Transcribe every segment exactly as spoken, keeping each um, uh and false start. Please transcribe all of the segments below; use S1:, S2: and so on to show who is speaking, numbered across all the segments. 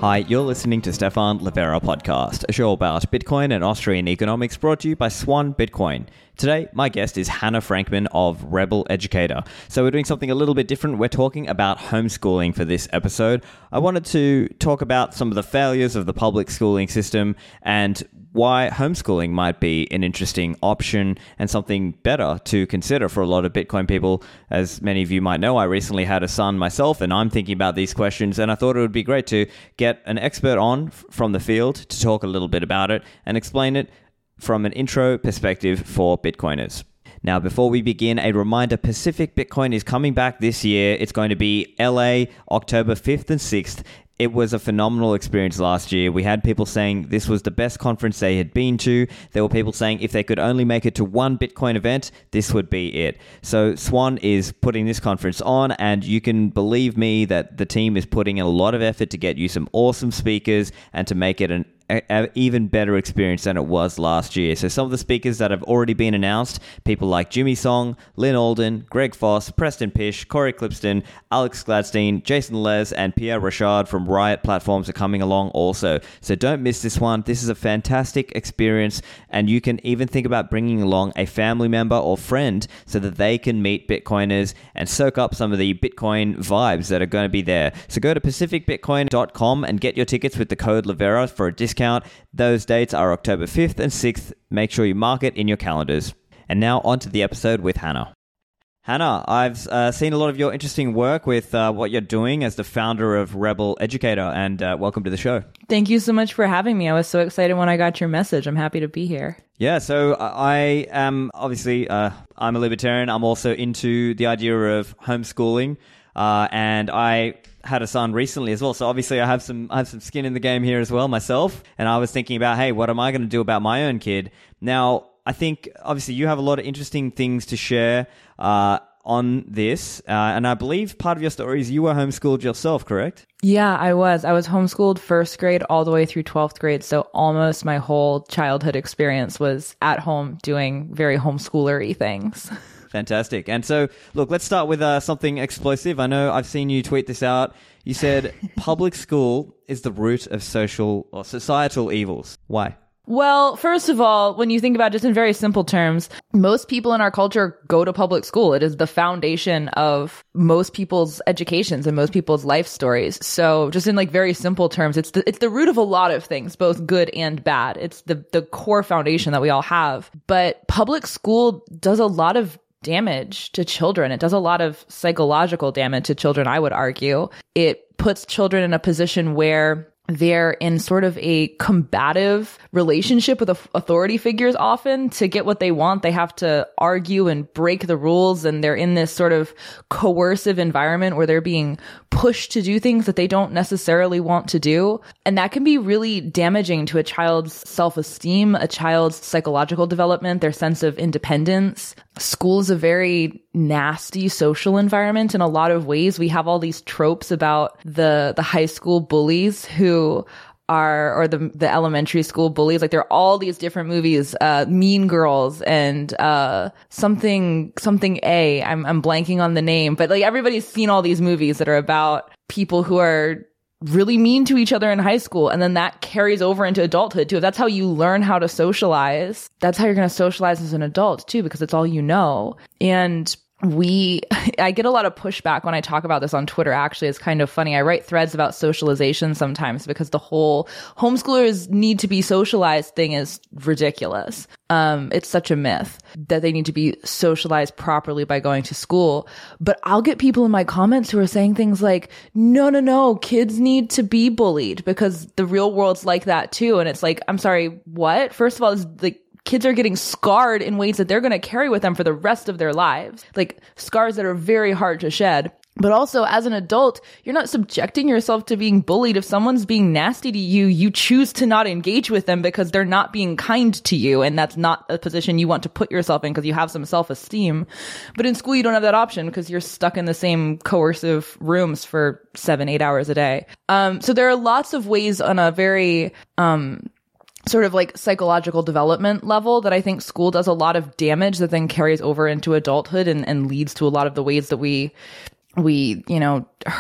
S1: Hi, you're listening to Stefan Livera Podcast, a show about Bitcoin and Austrian economics brought to you by Swan Bitcoin. Today, my guest is Hannah Frankman of Rebel Educator. So we're doing something a little bit different. We're talking about homeschooling for this episode. I wanted to talk about some of the failures of the public schooling system and why homeschooling might be an interesting option and something better to consider for a lot of Bitcoin people. As many of you might know, I recently had a son myself, and I'm thinking about these questions, and I thought it would be great to get an expert on f- from the field to talk a little bit about it and explain it from an intro perspective for Bitcoiners. Now, before we begin, a reminder, Pacific Bitcoin is coming back this year. It's going to be L A, October fifth and sixth. It was a phenomenal experience last year. We had people saying this was the best conference they had been to. There were people saying if they could only make it to one Bitcoin event, this would be it. So Swan is putting this conference on, and you can believe me that the team is putting in a lot of effort to get you some awesome speakers and to make it an an even better experience than it was last year. So some of the speakers that have already been announced, people like Jimmy Song, Lynn Alden, Greg Foss, Preston Pish, Corey Clipston, Alex Gladstein, Jason Les, and Pierre Rochard from Riot Platforms are coming along also. So don't miss this one. This is a fantastic experience, and you can even think about bringing along a family member or friend so that they can meet Bitcoiners and soak up some of the Bitcoin vibes that are going to be there. So go to pacific bitcoin dot com and get your tickets with the code Livera for a discount. Those dates are October fifth and sixth. Make sure you mark it in your calendars. And now on to the episode with Hannah. Hannah, I've uh, seen a lot of your interesting work with uh, what you're doing as the founder of Rebel Educator, and uh, welcome to the show.
S2: Thank you so much for having me. I was so excited when I got your message. I'm happy to be here.
S1: Yeah, so I am obviously, uh, I'm a libertarian. I'm also into the idea of homeschooling, uh, and I had a son recently as well. So obviously I have some I have some skin in the game here as well myself. And I was thinking about, hey, what am I going to do about my own kid? Now, I think obviously you have a lot of interesting things to share uh, on this. Uh, and I believe part of your story is you were homeschooled yourself, correct?
S2: Yeah, I was. I was homeschooled first grade all the way through twelfth grade. So almost my whole childhood experience was at home doing very homeschoolery things.
S1: Fantastic. And so, look, let's start with uh, something explosive. I know I've seen you tweet this out. You said public school is the root of social or societal evils. Why?
S2: Well, first of all, when you think about it just in very simple terms, most people in our culture go to public school. It is the foundation of most people's educations and most people's life stories. So just in like very simple terms, it's the, it's the root of a lot of things, both good and bad. It's the, the core foundation that we all have. But public school does a lot of damage to children. It does a lot of psychological damage to children, I would argue. It puts children in a position where they're in sort of a combative relationship with authority figures often. To get what they want, they have to argue and break the rules, and they're in this sort of coercive environment where they're being pushed to do things that they don't necessarily want to do. And that can be really damaging to a child's self-esteem, a child's psychological development, their sense of independence. School is a very nasty social environment in a lot of ways. We have all these tropes about the the high school bullies who are, or the the elementary school bullies. Like there are all these different movies, uh, Mean Girls and uh something something A. I'm I'm blanking on the name, but like everybody's seen all these movies that are about people who are really mean to each other in high school. And then that carries over into adulthood too. If that's how you learn how to socialize, that's how you're going to socialize as an adult too, because it's all you know. And we, I get a lot of pushback when I talk about this on Twitter. Actually, it's kind of funny. I write threads about socialization sometimes because the whole homeschoolers need to be socialized thing is ridiculous. Um, it's such a myth that they need to be socialized properly by going to school. But I'll get people in my comments who are saying things like, no, no, no, kids need to be bullied because the real world's like that too. And it's like, I'm sorry, what? First of all, it's like, kids are getting scarred in ways that they're going to carry with them for the rest of their lives, like scars that are very hard to shed. But also, as an adult, you're not subjecting yourself to being bullied. If someone's being nasty to you, you choose to not engage with them because they're not being kind to you. And that's not a position you want to put yourself in because you have some self-esteem. But in school, you don't have that option because you're stuck in the same coercive rooms for seven, eight hours a day. Um, so there are lots of ways on a very, um, sort of like psychological development level that I think school does a lot of damage that then carries over into adulthood and, and leads to a lot of the ways that we, we, you know, hurt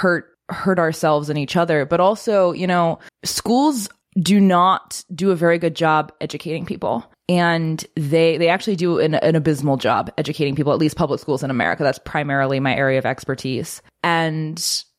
S2: hurt ourselves and each other. But also, you know, schools do not do a very good job educating people. And they they actually do an, an abysmal job educating people, at least public schools in America. That's primarily my area of expertise. And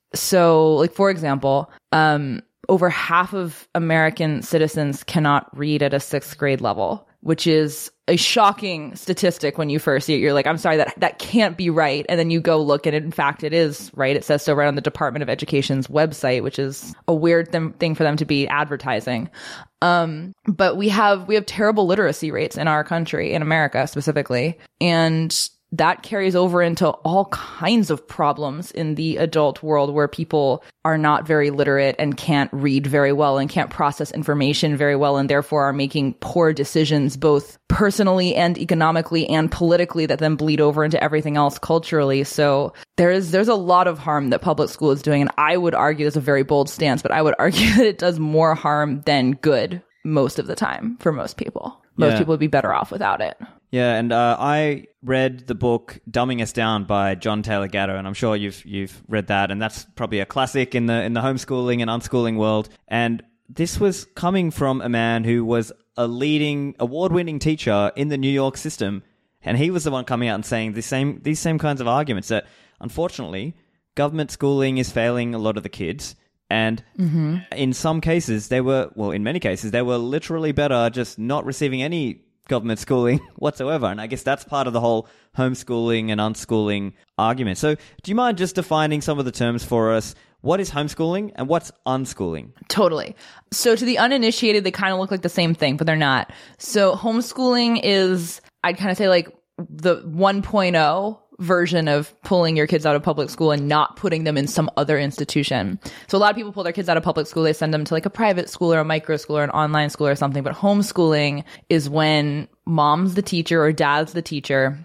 S2: so, like, for example, um, over half of American citizens cannot read at a sixth grade level, which is a shocking statistic when you first see it. You're like, I'm sorry, that that can't be right. And then you go look and in fact, it is right. It says so right on the Department of Education's website, which is a weird th- thing for them to be advertising. Um, but we have, we have terrible literacy rates in our country, in America specifically. And that carries over into all kinds of problems in the adult world where people are not very literate and can't read very well and can't process information very well and therefore are making poor decisions both personally and economically and politically that then bleed over into everything else culturally. So there is there's a lot of harm that public school is doing, and I would argue, that's a very bold stance, but I would argue that it does more harm than good most of the time for most people. Most
S1: Yeah.
S2: people would be better off without it.
S1: Yeah, and uh, I read the book "Dumbing Us Down" by John Taylor Gatto, and I'm sure you've you've read that, and that's probably a classic in the in the homeschooling and unschooling world. And this was coming from a man who was a leading award-winning teacher in the New York system, and he was the one coming out and saying the same these same kinds of arguments that unfortunately government schooling is failing a lot of the kids. And mm-hmm. in some cases, they were, well, in many cases, they were literally better just not receiving any government schooling whatsoever. And I guess that's part of the whole homeschooling and unschooling argument. So do you mind just defining some of the terms for us? What is homeschooling and what's unschooling?
S2: Totally. So to the uninitiated, they kind of look like the same thing, but they're not. So homeschooling is, I'd kind of say like the one point oh version of pulling your kids out of public school and not putting them in some other institution. So a lot of people pull their kids out of public school. They send them to like a private school or a micro school or an online school or something. But homeschooling is when mom's the teacher or dad's the teacher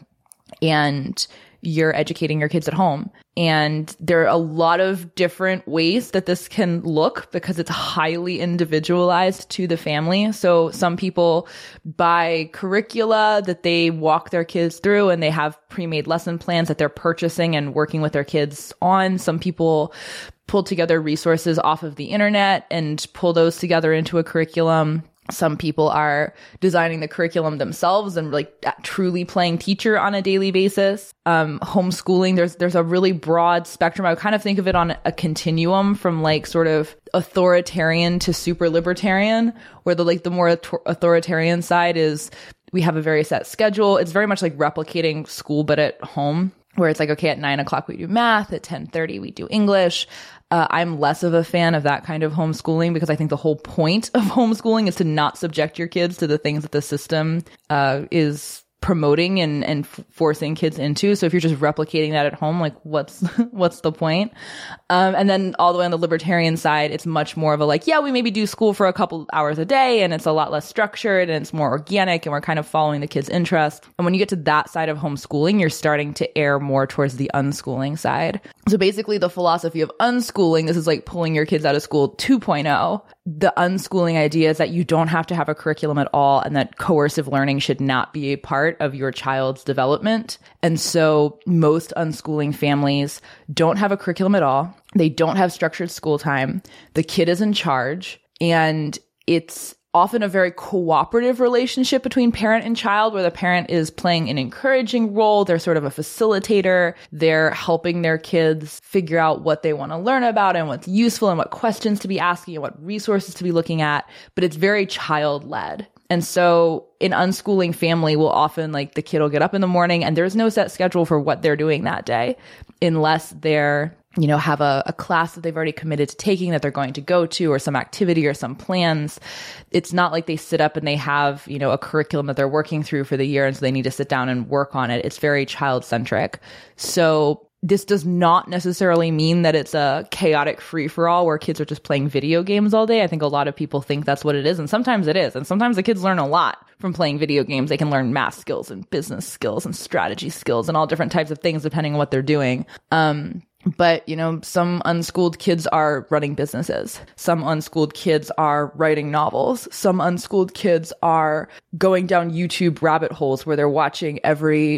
S2: and you're educating your kids at home. And there are a lot of different ways that this can look because it's highly individualized to the family. So some people buy curricula that they walk their kids through and they have pre-made lesson plans that they're purchasing and working with their kids on. Some people pull together resources off of the internet and pull those together into a curriculum. Some people are designing the curriculum themselves and like truly playing teacher on a daily basis. Um, homeschooling, there's there's a really broad spectrum. I would kind of think of it on a continuum from like sort of authoritarian to super libertarian, where the like the more authoritarian side is we have a very set schedule. It's very much like replicating school, but at home, where it's like, okay, at nine o'clock we do math, at ten thirty we do English. Uh, I'm less of a fan of that kind of homeschooling because I think the whole point of homeschooling is to not subject your kids to the things that the system uh, is promoting and, and f- forcing kids into. So if you're just replicating that at home, like what's what's the point? Um, and then all the way on the libertarian side, it's much more of a like, yeah, we maybe do school for a couple hours a day and it's a lot less structured and it's more organic and we're kind of following the kids' interest. And when you get to that side of homeschooling, you're starting to err more towards the unschooling side. So basically the philosophy of unschooling, this is like pulling your kids out of school two point oh. The unschooling idea is that you don't have to have a curriculum at all and that coercive learning should not be a part of your child's development. And so most unschooling families don't have a curriculum at all. They don't have structured school time. The kid is in charge, and it's often a very cooperative relationship between parent and child, where the parent is playing an encouraging role. They're sort of a facilitator. They're helping their kids figure out what they want to learn about and what's useful and what questions to be asking and what resources to be looking at. But it's very child-led. And so an unschooling family will often, like, the kid will get up in the morning and there's no set schedule for what they're doing that day unless they're, you know, have a, a class that they've already committed to taking that they're going to go to, or some activity or some plans. It's not like they sit up and they have, you know, a curriculum that they're working through for the year and so they need to sit down and work on it. It's very child-centric. So this does not necessarily mean that it's a chaotic free-for-all where kids are just playing video games all day. I think a lot of people think that's what it is, and sometimes it is. And sometimes the kids learn a lot from playing video games. They can learn math skills and business skills and strategy skills and all different types of things depending on what they're doing. Um, But, you know, some unschooled kids are running businesses. Some unschooled kids are writing novels. Some unschooled kids are going down YouTube rabbit holes where they're watching every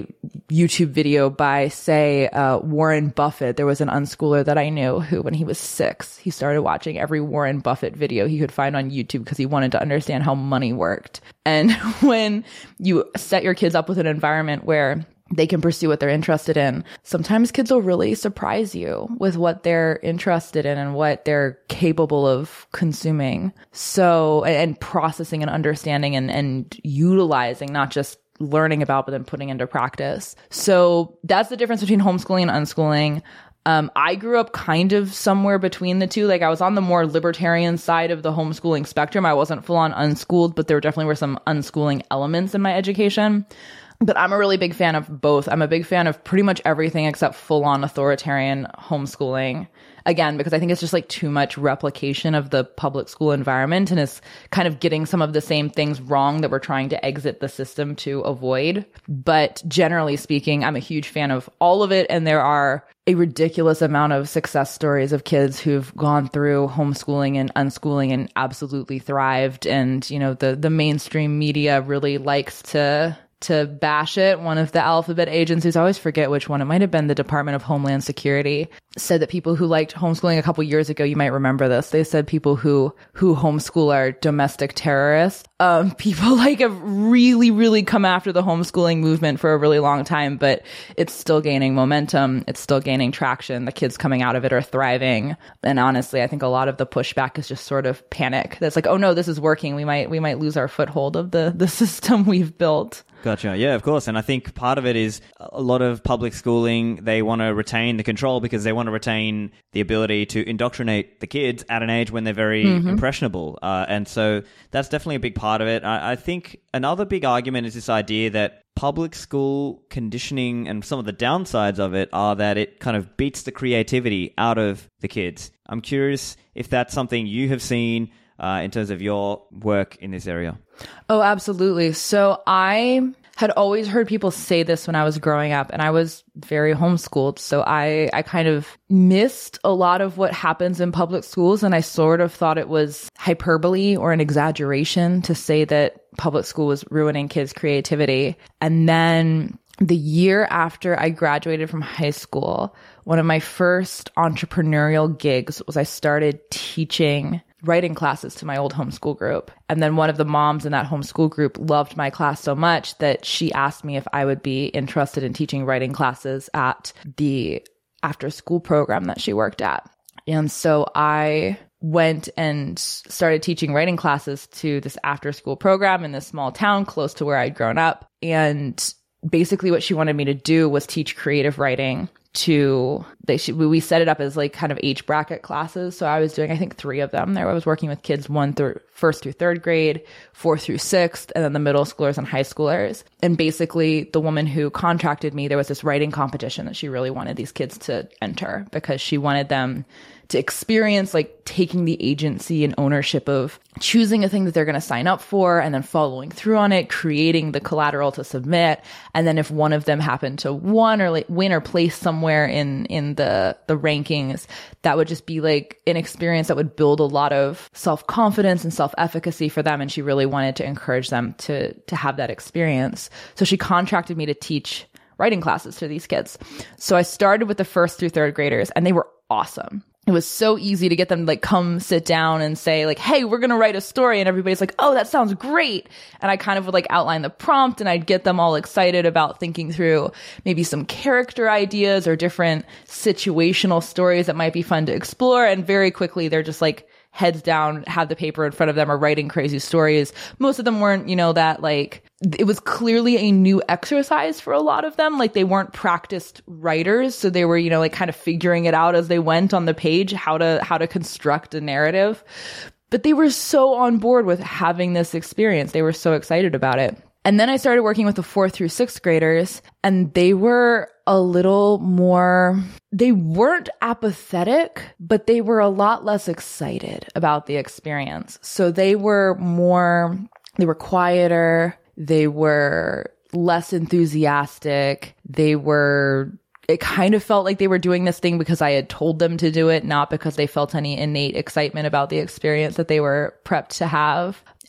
S2: YouTube video by, say, uh, Warren Buffett. There was an unschooler that I knew who, when he was six, he started watching every Warren Buffett video he could find on YouTube because he wanted to understand how money worked. And when you set your kids up with an environment where they can pursue what they're interested in, sometimes kids will really surprise you with what they're interested in and what they're capable of consuming. So, and processing and understanding and, and utilizing, not just learning about, but then putting into practice. So that's the difference between homeschooling and unschooling. Um, I grew up kind of somewhere between the two. Like I was on the more libertarian side of the homeschooling spectrum. I wasn't full on unschooled, but there definitely were some unschooling elements in my education. But I'm a really big fan of both. I'm a big fan of pretty much everything except full-on authoritarian homeschooling. Again, because I think it's just like too much replication of the public school environment and is kind of getting some of the same things wrong that we're trying to exit the system to avoid. But generally speaking, I'm a huge fan of all of it. And there are a ridiculous amount of success stories of kids who've gone through homeschooling and unschooling and absolutely thrived. And, you know, the, the mainstream media really likes to... to bash it. One of the alphabet agencies, I always forget which one, it might have been the Department of Homeland Security, said that people who liked homeschooling a couple years ago, you might remember this, they said people who who homeschool are domestic terrorists. Um, people like have really, really come after the homeschooling movement for a really long time, but it's still gaining momentum. It's still gaining traction. The kids coming out of it are thriving. And honestly, I think a lot of the pushback is just sort of panic. That's like, oh no, this is working. We might we might lose our foothold of the the system we've built.
S1: Gotcha. Yeah, of course. And I think part of it is a lot of public schooling, they want to retain the control because they want to retain the ability to indoctrinate the kids at an age when they're very mm-hmm. impressionable. Uh, and so that's definitely a big part of it. I, I think another big argument is this idea that public school conditioning and some of the downsides of it are that it kind of beats the creativity out of the kids. I'm curious if that's something you have seen Uh, in terms of your work in this area.
S2: Oh, absolutely. So I had always heard people say this when I was growing up, and I was very homeschooled. So I, I kind of missed a lot of what happens in public schools, and I sort of thought it was hyperbole or an exaggeration to say that public school was ruining kids' creativity. And then the year after I graduated from high school, one of my first entrepreneurial gigs was I started teaching writing classes to my old homeschool group. And then one of the moms in that homeschool group loved my class so much that she asked me if I would be interested in teaching writing classes at the after school program that she worked at. And so I went and started teaching writing classes to this after school program in this small town close to where I'd grown up. And basically what she wanted me to do was teach creative writing to, they should, we set it up as like kind of age bracket classes. So I was doing, I think, three of them there. I was working with kids one through first through third grade, fourth through sixth, and then the middle schoolers and high schoolers. And basically the woman who contracted me, there was this writing competition that she really wanted these kids to enter because she wanted them to experience like taking the agency and ownership of choosing a thing that they're going to sign up for and then following through on it, creating the collateral to submit. And then if one of them happened to won or like win or place somewhere in, in the, the rankings, that would just be like an experience that would build a lot of self-confidence and self-efficacy for them. And she really wanted to encourage them to, to have that experience. So she contracted me to teach writing classes to these kids. So I started with the first through third graders, and they were awesome. It was so easy to get them to like come sit down and say like, hey, we're going to write a story. And everybody's like, oh, that sounds great. And I kind of would like outline the prompt, and I'd get them all excited about thinking through maybe some character ideas or different situational stories that might be fun to explore. And very quickly, they're just like heads down, have the paper in front of them, are writing crazy stories. Most of them weren't, you know, that like, it was clearly a new exercise for a lot of them. Like they weren't practiced writers. So they were, you know, like kind of figuring it out as they went on the page, how to, how to construct a narrative. But they were so on board with having this experience. They were so excited about it. And then I started working with the fourth through sixth graders, and they were a little more, they weren't apathetic, but they were a lot less excited about the experience. So they were more, they were quieter. They were less enthusiastic. They were, it kind of felt like they were doing this thing because I had told them to do it, not because they felt any innate excitement about the experience that they were prepped to have.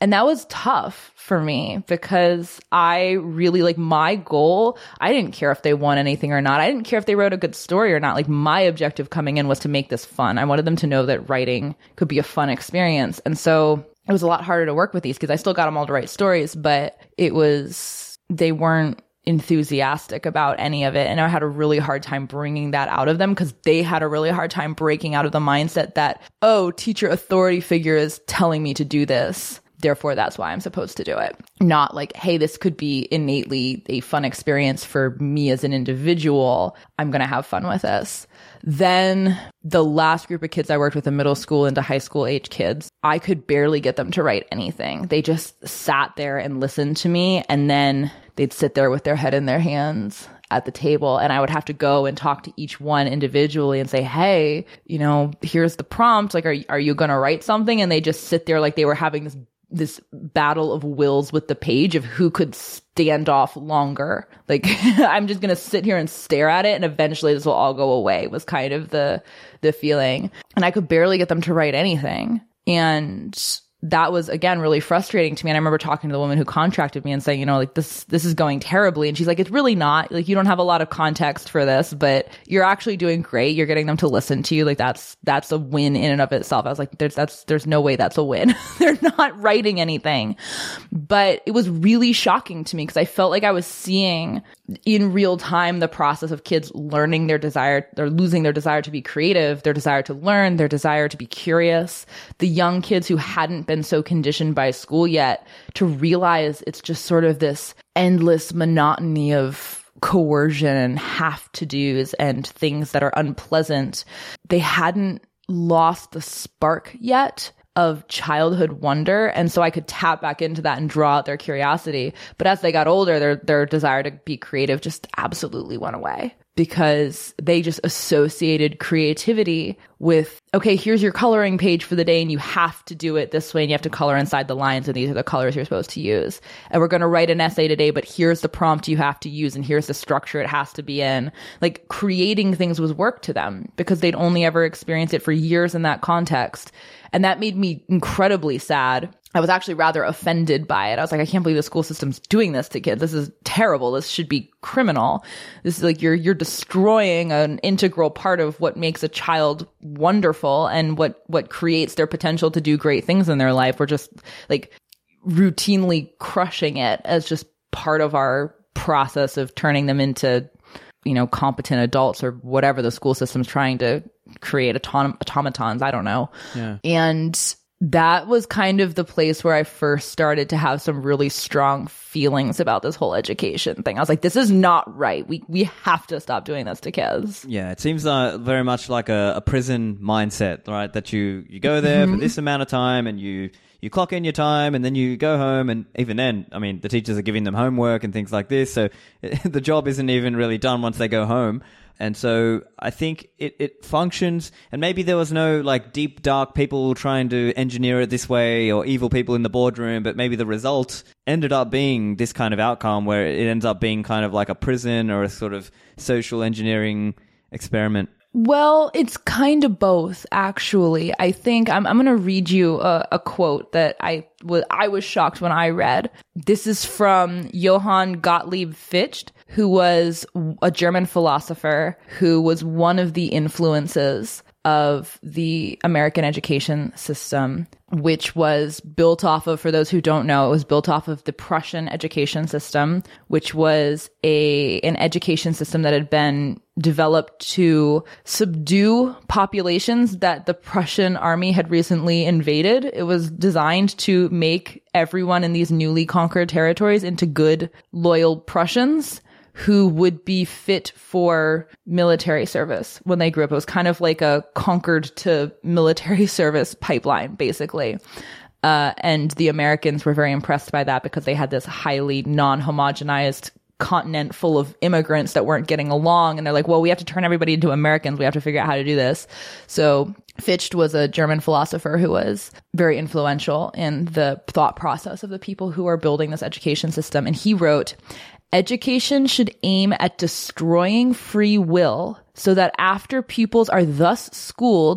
S2: And that was tough for me because I really like my goal. I didn't care if they won anything or not. I didn't care if they wrote a good story or not. Like my objective coming in was to make this fun. I wanted them to know that writing could be a fun experience. And so it was a lot harder to work with these because I still got them all to write stories, but it was, they weren't enthusiastic about any of it. And I had a really hard time bringing that out of them because they had a really hard time breaking out of the mindset that, oh, teacher authority figure is telling me to do this, therefore that's why I'm supposed to do it. Not like, hey, this could be innately a fun experience for me as an individual. I'm going to have fun with this. Then the last group of kids I worked with, the middle school into high school age kids, I could barely get them to write anything. They just sat there and listened to me, and then they'd sit there with their head in their hands at the table, and I would have to go and talk to each one individually and say, hey, you know, here's the prompt. Like, are, are you going to write something? And they just sit there like they were having this this battle of wills with the page of who could stand off longer. Like, I'm just going to sit here and stare at it, and eventually this will all go away, was kind of the the feeling. And I could barely get them to write anything. And that was, again, really frustrating to me. And I remember talking to the woman who contracted me and saying, you know, like, this, this is going terribly. And she's like, it's really not. Like, you don't have a lot of context for this, but you're actually doing great. You're getting them to listen to you. Like, that's, that's a win in and of itself. I was like, there's, that's, there's no way that's a win. They're not writing anything. But it was really shocking to me because I felt like I was seeing in real time the process of kids learning their desire, they're losing their desire to be creative, their desire to learn, their desire to be curious. The young kids who hadn't been so conditioned by school yet to realize it's just sort of this endless monotony of coercion and have to do's and things that are unpleasant. They hadn't lost the spark yet of childhood wonder. And so I could tap back into that and draw out their curiosity. But as they got older, their, their desire to be creative just absolutely went away because they just associated creativity with, okay, here's your coloring page for the day and you have to do it this way and you have to color inside the lines and these are the colors you're supposed to use. And we're going to write an essay today, but here's the prompt you have to use and here's the structure it has to be in. Like, creating things was work to them because they'd only ever experienced it for years in that context. And that made me incredibly sad. I was actually rather offended by it. I was like, I can't believe the school system's doing this to kids. This is terrible. This should be criminal. This is like, you're, you're destroying an integral part of what makes a child wonderful and what, what creates their potential to do great things in their life. We're just like routinely crushing it as just part of our process of turning them into, you know, competent adults or whatever the school system's trying to create, autom- automatons. I don't know.
S1: Yeah.
S2: And that was kind of the place where I first started to have some really strong feelings about this whole education thing. I was like, this is not right. We we have to stop doing this to kids.
S1: Yeah, it seems uh, very much like a, a prison mindset, right? That you, you go there mm-hmm. for this amount of time and you, you clock in your time and then you go home. And even then, I mean, the teachers are giving them homework and things like this. So the job isn't even really done once they go home. And so I think it, it functions, and maybe there was no like deep, dark people trying to engineer it this way or evil people in the boardroom, but maybe the result ended up being this kind of outcome where it ends up being kind of like a prison or a sort of social engineering experiment.
S2: Well, it's kind of both, actually. I think I'm, I'm going to read you a, a quote that I, w- I was shocked when I read. This is from Johann Gottlieb Fichte, who was a German philosopher who was one of the influences of the American education system, which was built off of, for those who don't know, it was built off of the Prussian education system, which was a an education system that had been developed to subdue populations that the Prussian army had recently invaded. It was designed to make everyone in these newly conquered territories into good, loyal Prussians who would be fit for military service when they grew up. It was kind of like a conquered to military service pipeline, basically. Uh, and the Americans were very impressed by that because they had this highly non-homogenized continent full of immigrants that weren't getting along. And they're like, well, we have to turn everybody into Americans. We have to figure out how to do this. So Fichte was a German philosopher who was very influential in the thought process of the people who are building this education system. And he wrote, education should aim at destroying free will so that after pupils are thus schooled,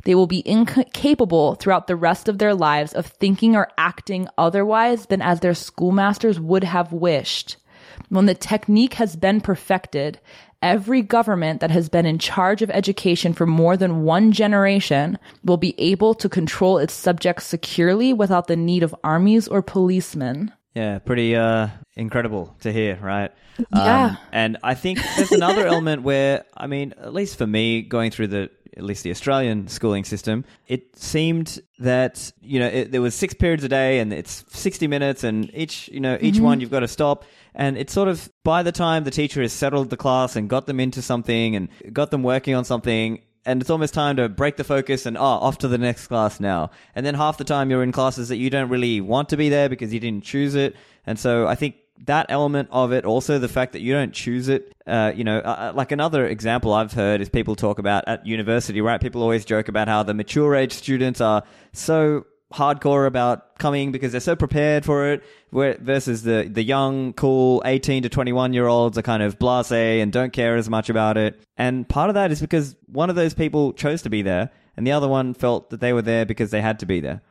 S2: they will be incapable throughout the rest of their lives of thinking or acting otherwise than as their schoolmasters would have wished. When the technique has been perfected, every government that has been in charge of education for more than one generation will be able to control its subjects securely without the need of armies or policemen.
S1: Yeah, pretty uh, incredible to hear, right?
S2: Yeah.
S1: Um, and I think there's another element where, I mean, at least for me, going through the at least the Australian schooling system, it seemed that, you know, it, there was six periods a day and it's sixty minutes and each, you know, each mm-hmm. one you've got to stop. And it's sort of by the time the teacher has settled the class and got them into something and got them working on something, and it's almost time to break the focus and, oh, off to the next class now. And then half the time you're in classes that you don't really want to be there because you didn't choose it. And so I think that element of it, also the fact that you don't choose it, uh, you know, uh, like another example I've heard is people talk about at university, right? People always joke about how the mature age students are so hardcore about coming because they're so prepared for it, where versus the the young, cool eighteen to twenty-one year olds are kind of blasé and don't care as much about it. And part of that is because one of those people chose to be there and the other one felt that they were there because they had to be there.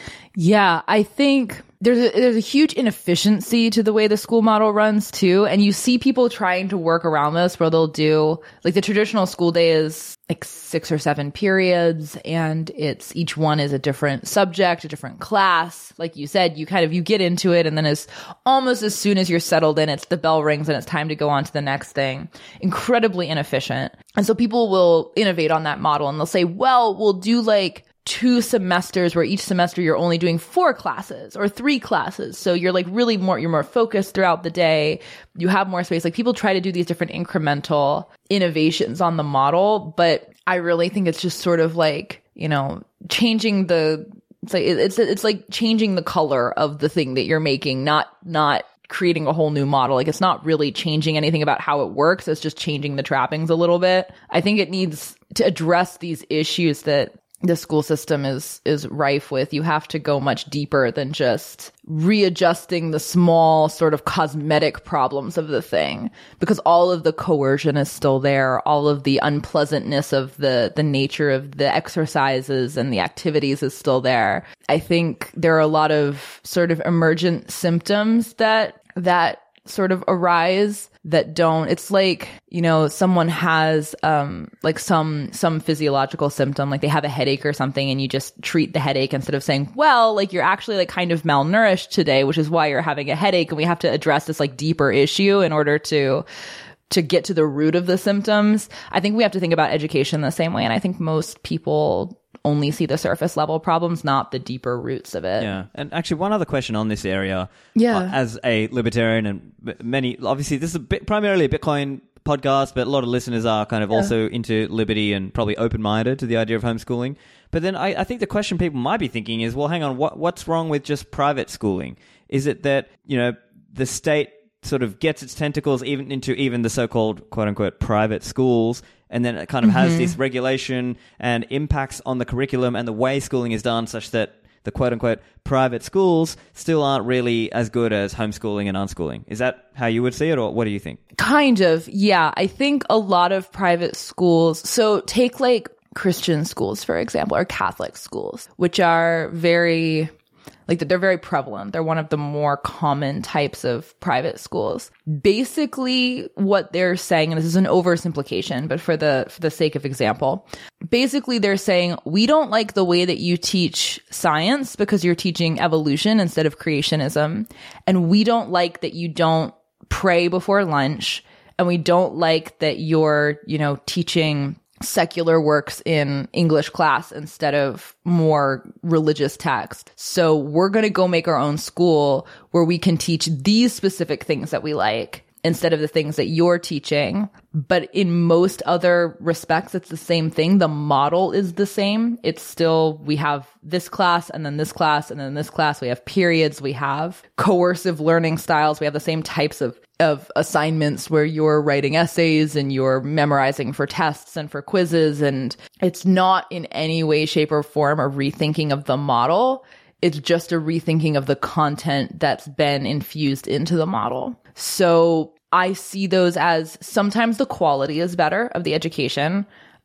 S2: Yeah, I think there's a, there's a huge inefficiency to the way the school model runs too. And you see people trying to work around this where they'll do, like, the traditional school day is like six or seven periods and it's each one is a different subject, a different class. Like you said, you kind of, you get into it and then as almost as soon as you're settled in, it's the bell rings and it's time to go on to the next thing. Incredibly inefficient. And so people will innovate on that model and they'll say, well, we'll do like two semesters where each semester you're only doing four classes or three classes. So you're like really more, you're more focused throughout the day. You have more space. Like people try to do these different incremental innovations on the model, but I really think it's just sort of like, you know, changing the, it's like, it's, it's like changing the color of the thing that you're making, not, not creating a whole new model. Like it's not really changing anything about how it works. It's just changing the trappings a little bit. I think it needs to address these issues that the school system is is rife with. You have to go much deeper than just readjusting the small sort of cosmetic problems of the thing, because all of the coercion is still there. All of the unpleasantness of the the nature of the exercises and the activities is still there. I think there are a lot of sort of emergent symptoms that that sort of arise that don't, it's like, you know, someone has um like some some physiological symptom, like they have a headache or something, and you just treat the headache instead of saying, well, like you're actually like kind of malnourished today, which is why you're having a headache, and we have to address this like deeper issue in order to to get to the root of the symptoms. I think we have to think about education the same way, and I think most people only see the surface level problems, not the deeper roots of it.
S1: Yeah. And actually one other question on this area.
S2: Yeah.
S1: Uh, as a libertarian, and many, obviously this is a bit, primarily a Bitcoin podcast, but a lot of listeners are kind of yeah. also into liberty and probably open-minded to the idea of homeschooling. But then I, I think the question people might be thinking is, well, hang on, what what's wrong with just private schooling? Is it that, you know, the state sort of gets its tentacles even into even the so-called quote-unquote private schools, and then it kind of mm-hmm. has this regulation and impacts on the curriculum and the way schooling is done, such that the quote-unquote private schools still aren't really as good as homeschooling and unschooling? Is that how you would see it, or what do you think? Kind
S2: of, yeah. I think a lot of private schools, so take like Christian schools, for example, or Catholic schools, which are very... like they're very prevalent. They're one of the more common types of private schools. Basically, what they're saying, and this is an oversimplification, but for the for the sake of example, basically they're saying, we don't like the way that you teach science because you're teaching evolution instead of creationism. And we don't like that you don't pray before lunch. And we don't like that you're, you know, teaching secular works in English class instead of more religious text. So we're going to go make our own school where we can teach these specific things that we like instead of the things that you're teaching. But in most other respects, it's the same thing. The model is the same. It's still, we have this class and then this class and then this class. We have periods. We have coercive learning styles. We have the same types of of assignments where you're writing essays and you're memorizing for tests and for quizzes. And it's not in any way, shape, or form a rethinking of the model. It's just a rethinking of the content that's been infused into the model. So I see those as sometimes the quality is better of the education.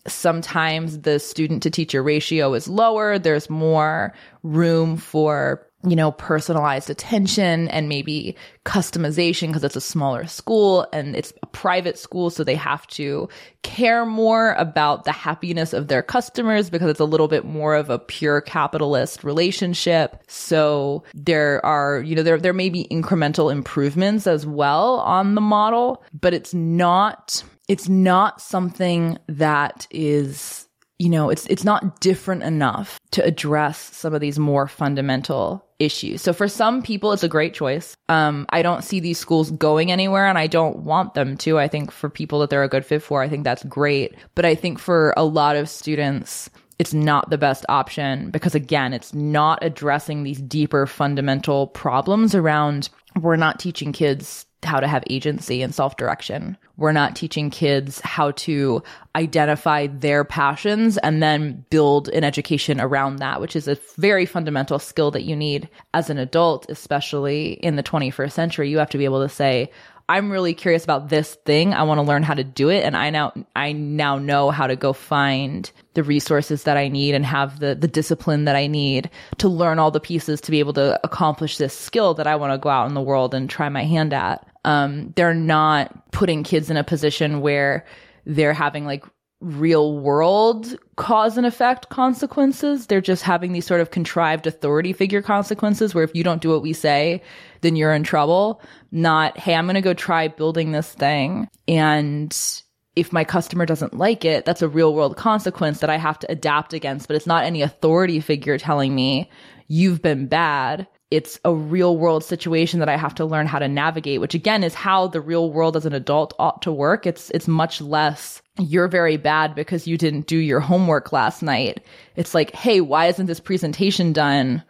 S2: sometimes the student to teacher ratio is lower. There's more room for, you know, personalized attention and maybe customization because it's a smaller school and it's a private school. So they have to care more about the happiness of their customers because it's a little bit more of a pure capitalist relationship. So there are, you know, there, there may be incremental improvements as well on the model, but it's not, it's not something that is, you know, it's it's not different enough to address some of these more fundamental issues. So for some people, it's a great choice. Um, I don't see these schools going anywhere and I don't want them to. I think for people that they're a good fit for, I think that's great. But I think for a lot of students, it's not the best option because, again, it's not addressing these deeper fundamental problems around we're not teaching kids how to have agency and self-direction. We're not teaching kids how to identify their passions and then build an education around that, which is a very fundamental skill that you need as an adult, especially in the twenty-first century. You have to be able to say, I'm really curious about this thing. I want to learn how to do it. And I now, I now know how to go find the resources that I need and have the, the discipline that I need to learn all the pieces to be able to accomplish this skill that I want to go out in the world and try my hand at. Um, they're not putting kids in a position where they're having like real world cause and effect consequences. They're just having these sort of contrived authority figure consequences where if you don't do what we say, then you're in trouble. Not, hey, I'm going to go try building this thing. And if my customer doesn't like it, that's a real world consequence that I have to adapt against. But it's not any authority figure telling me you've been bad. It's a real world situation that I have to learn how to navigate, which again is how the real world as an adult ought to work. It's, it's much less, you're very bad because you didn't do your homework last night. It's like, hey, why isn't this presentation done?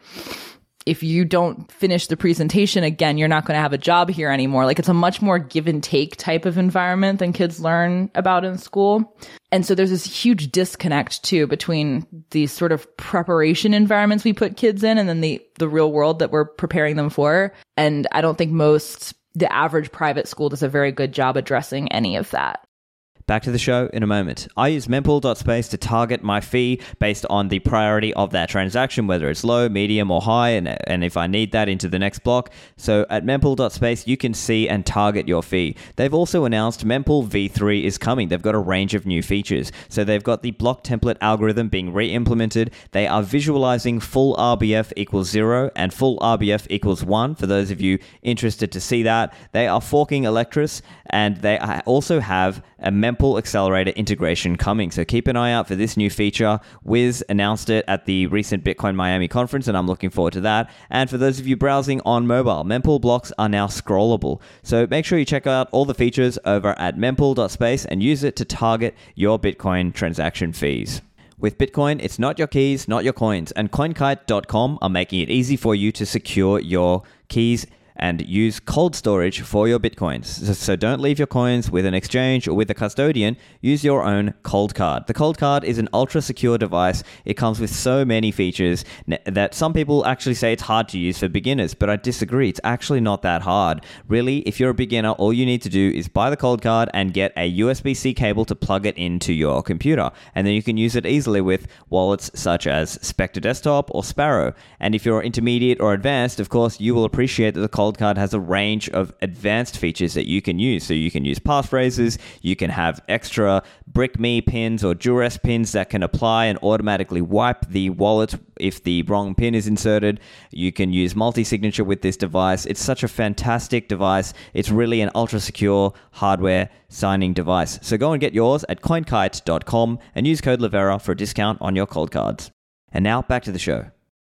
S2: If you don't finish the presentation again, you're not going to have a job here anymore. Like it's a much more give and take type of environment than kids learn about in school. And so there's this huge disconnect too between these sort of preparation environments we put kids in and then the, the real world that we're preparing them for. And I don't think most, the average private school does a very good job addressing any of that.
S1: Back to the show in a moment. I use mempool dot space to target my fee based on the priority of that transaction, whether it's low, medium, or high, and, and if I need that into the next block. So at mempool dot space, you can see and target your fee. They've also announced Mempool V three is coming. They've got a range of new features. So they've got the block template algorithm being re-implemented. They are visualizing full R B F equals zero and full R B F equals one. For those of you interested to see that, they are forking Electris, and they also have a mempool accelerator integration coming. So keep an eye out for this new feature. Wiz announced it at the recent Bitcoin Miami conference, and I'm looking forward to that. And for those of you browsing on mobile, mempool blocks are now scrollable. So make sure you check out all the features over at mempool dot space and use it to target your Bitcoin transaction fees. With Bitcoin, it's not your keys, not your coins, and coinkite dot com are making it easy for you to secure your keys and use cold storage for your Bitcoins. So don't leave your coins with an exchange or with a custodian. Use your own cold card. The cold card is an ultra secure device. It comes with so many features that some people actually say it's hard to use for beginners, but I disagree. It's actually not that hard. Really, if you're a beginner, all you need to do is buy the cold card and get a U S B C cable to plug it into your computer. And then you can use it easily with wallets such as Spectre Desktop or Sparrow. And if you're intermediate or advanced, of course, you will appreciate that the cold card has a range of advanced features that you can use. So you can use passphrases, you can have extra BrickMe pins or Duress pins that can apply and automatically wipe the wallet if the wrong pin is inserted. You can use multi-signature with this device. It's such a fantastic device. It's really an ultra secure hardware signing device. So go and get yours at coinkite dot com and use code Livera for a discount on your cold cards. And now back to the show.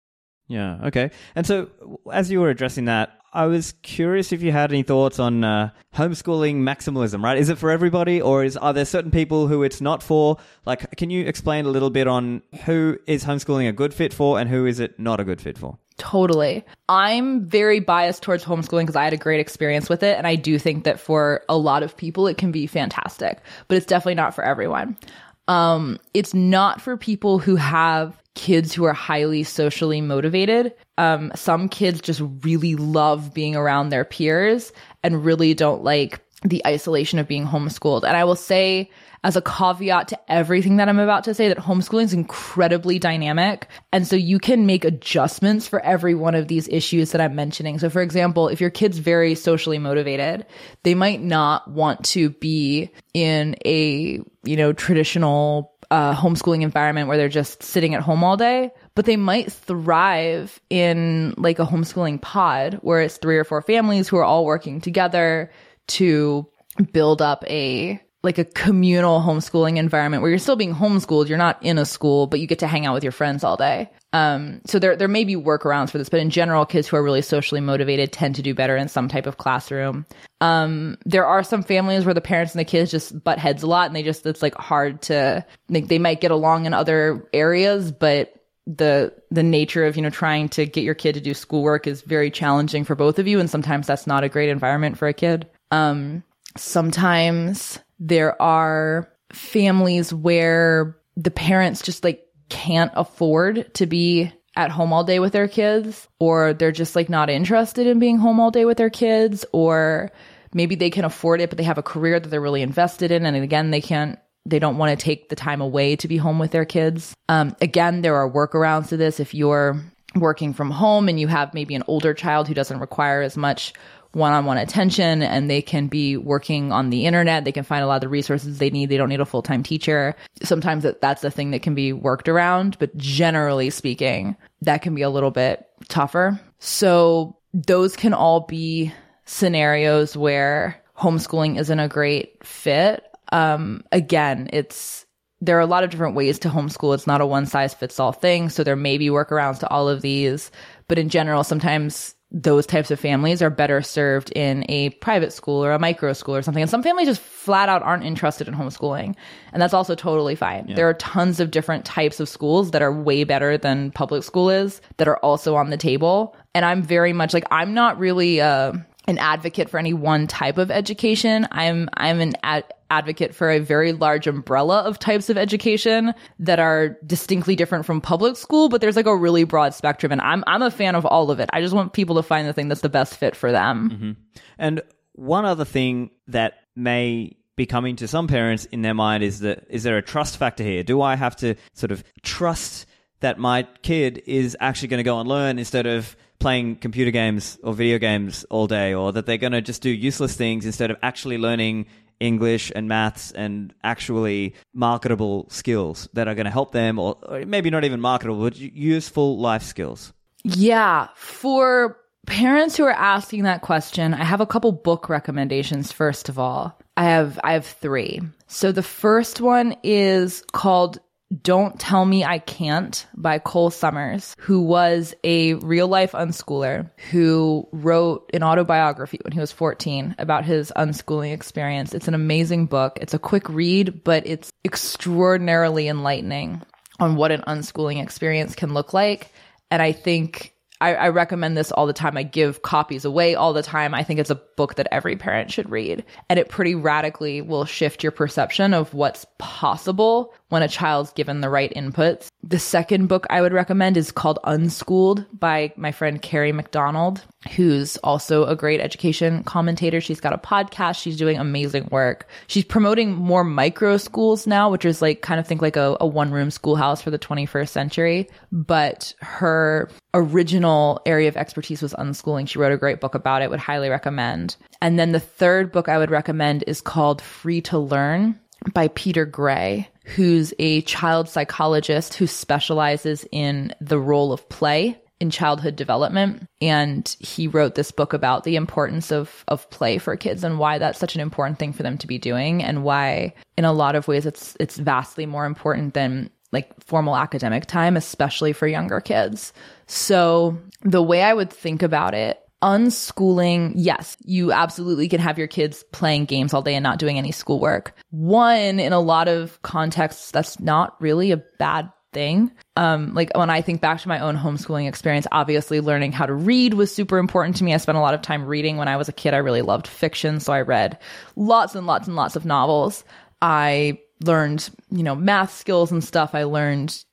S1: Yeah, okay. And so as you were addressing that, I was curious if you had any thoughts on uh, homeschooling maximalism, right? Is it for everybody, or is are there certain people who it's not for? Like, can you explain a little bit on who is homeschooling a good fit for and who is it not a good fit for?
S2: Totally. I'm very biased towards homeschooling because I had a great experience with it. And I do think that for a lot of people, it can be fantastic, but it's definitely not for everyone. Um, it's not for people who have kids who are highly socially motivated. Um, some kids just really love being around their peers and really don't like the isolation of being homeschooled. And I will say, as a caveat to everything that I'm about to say, that homeschooling is incredibly dynamic. And so you can make adjustments for every one of these issues that I'm mentioning. So for example, if your kid's very socially motivated, they might not want to be in a, you know, traditional uh, homeschooling environment where they're just sitting at home all day, but they might thrive in like a homeschooling pod where it's three or four families who are all working together to build up a like a communal homeschooling environment where you're still being homeschooled. You're not in a school, but you get to hang out with your friends all day. Um, so there, there may be workarounds for this, but in general, kids who are really socially motivated tend to do better in some type of classroom. Um, there are some families where the parents and the kids just butt heads a lot, and they just, it's like hard to, like, they might get along in other areas, but the, the nature of, you know, trying to get your kid to do schoolwork is very challenging for both of you. And sometimes that's not a great environment for a kid. Um, sometimes there are families where the parents just like can't afford to be at home all day with their kids, or they're just like not interested in being home all day with their kids, or maybe they can afford it, but they have a career that they're really invested in. And again, they can't, they don't want to take the time away to be home with their kids. Um, again, there are workarounds to this. If you're working from home and you have maybe an older child who doesn't require as much one-on-one attention and they can be working on the internet, they can find a lot of the resources they need. They don't need a full-time teacher. Sometimes that, that's a thing that can be worked around, but generally speaking, that can be a little bit tougher. So those can all be scenarios where homeschooling isn't a great fit. Um, again, it's, there are a lot of different ways to homeschool. It's not a one-size-fits-all thing. So there may be workarounds to all of these, but in general, sometimes those types of families are better served in a private school or a micro school or something. And some families just flat out aren't interested in homeschooling. And that's also totally fine. Yeah. There are tons of different types of schools that are way better than public school is that are also on the table. And I'm very much like, I'm not really uh, an advocate for any one type of education. I'm, I'm an ad- advocate for a very large umbrella of types of education that are distinctly different from public school, but there's like a really broad spectrum, and I'm I'm a fan of all of it. I just want people to find the thing that's the best fit for them.
S1: Mm-hmm. And one other thing that may be coming to some parents in their mind is that, is there a trust factor here? Do I have to sort of trust that my kid is actually going to go and learn instead of playing computer games or video games all day, or that they're going to just do useless things instead of actually learning English and maths and actually marketable skills that are going to help them, or, or maybe not even marketable, but useful life skills?
S2: Yeah. For parents who are asking that question, I have a couple book recommendations. First of all, I have, I have three. So the first one is called Don't Tell Me I Can't by Cole Summers, who was a real life unschooler who wrote an autobiography when he was fourteen about his unschooling experience. It's an amazing book. It's a quick read, but it's extraordinarily enlightening on what an unschooling experience can look like. And I think I, I recommend this all the time. I give copies away all the time. I think it's a book that every parent should read. And it pretty radically will shift your perception of what's possible when a child's given the right inputs. The second book I would recommend is called Unschooled by my friend Carrie McDonald, who's also a great education commentator. She's got a podcast. She's doing amazing work. She's promoting more micro schools now, which is like kind of think like a, a one-room schoolhouse for the twenty-first century. But her original area of expertise was unschooling. She wrote a great book about it, would highly recommend. And then the third book I would recommend is called Free to Learn by Peter Gray, who's a child psychologist who specializes in the role of play in childhood development. And he wrote this book about the importance of, of play for kids and why that's such an important thing for them to be doing, and why in a lot of ways it's it's vastly more important than like formal academic time, especially for younger kids. So the way I would think about it, unschooling, yes, you absolutely can have your kids playing games all day and not doing any schoolwork. One, in a lot of contexts, that's not really a bad thing. Um, like when I think back to my own homeschooling experience, obviously learning how to read was super important to me. I spent a lot of time reading when I was a kid. I really loved fiction, so I read lots and lots and lots of novels. I learned, you know, math skills and stuff. I learned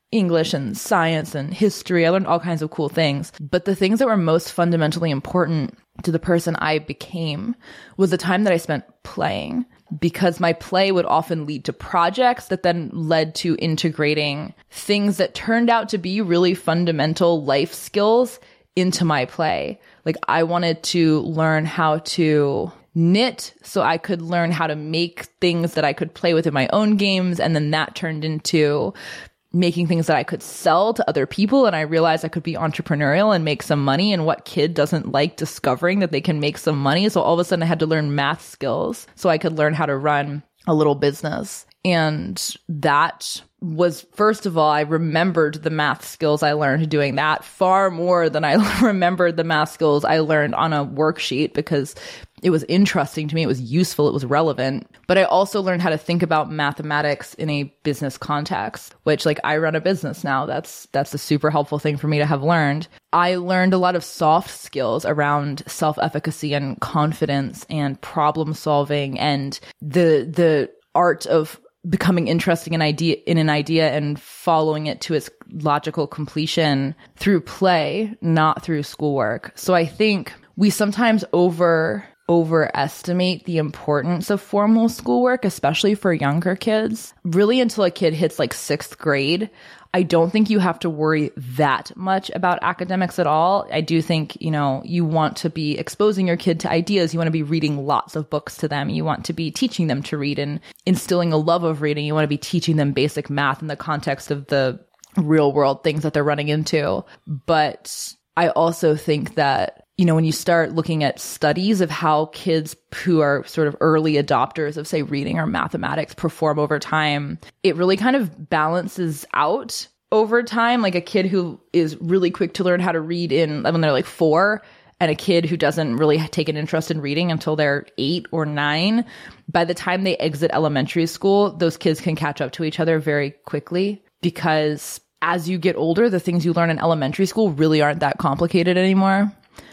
S2: English and science and history. I learned all kinds of cool things. But the things that were most fundamentally important to the person I became was the time that I spent playing, because my play would often lead to projects that then led to integrating things that turned out to be really fundamental life skills into my play. Like I wanted to learn how to knit so I could learn how to make things that I could play with in my own games. And then that turned into making things that I could sell to other people. And I realized I could be entrepreneurial and make some money. And what kid doesn't like discovering that they can make some money? So all of a sudden I had to learn math skills so I could learn how to run a little business. And that was, first of all, I remembered the math skills I learned doing that far more than I remembered the math skills I learned on a worksheet, because it was interesting to me. It was useful. It was relevant. But I also learned how to think about mathematics in a business context, which, like, I run a business now. That's, that's a super helpful thing for me to have learned. I learned a lot of soft skills around self-efficacy and confidence and problem solving and the, the art of becoming interested in idea in an idea and following it to its logical completion through play, not through schoolwork. So I think we sometimes over overestimate the importance of formal schoolwork, especially for younger kids. Really, until a kid hits like sixth grade, I don't think you have to worry that much about academics at all. I do think, you know, you want to be exposing your kid to ideas. You want to be reading lots of books to them. You want to be teaching them to read and instilling a love of reading. You want to be teaching them basic math in the context of the real world things that they're running into. But I also think that, you know, when you start looking at studies of how kids who are sort of early adopters of, say, reading or mathematics perform over time, it really kind of balances out over time. Like a kid who is really quick to learn how to read in when they're like four, and a kid who doesn't really take an interest in reading until they're eight or nine, by the time they exit elementary school, those kids can catch up to each other very quickly, because as you get older, the things you learn in elementary school really aren't that complicated anymore.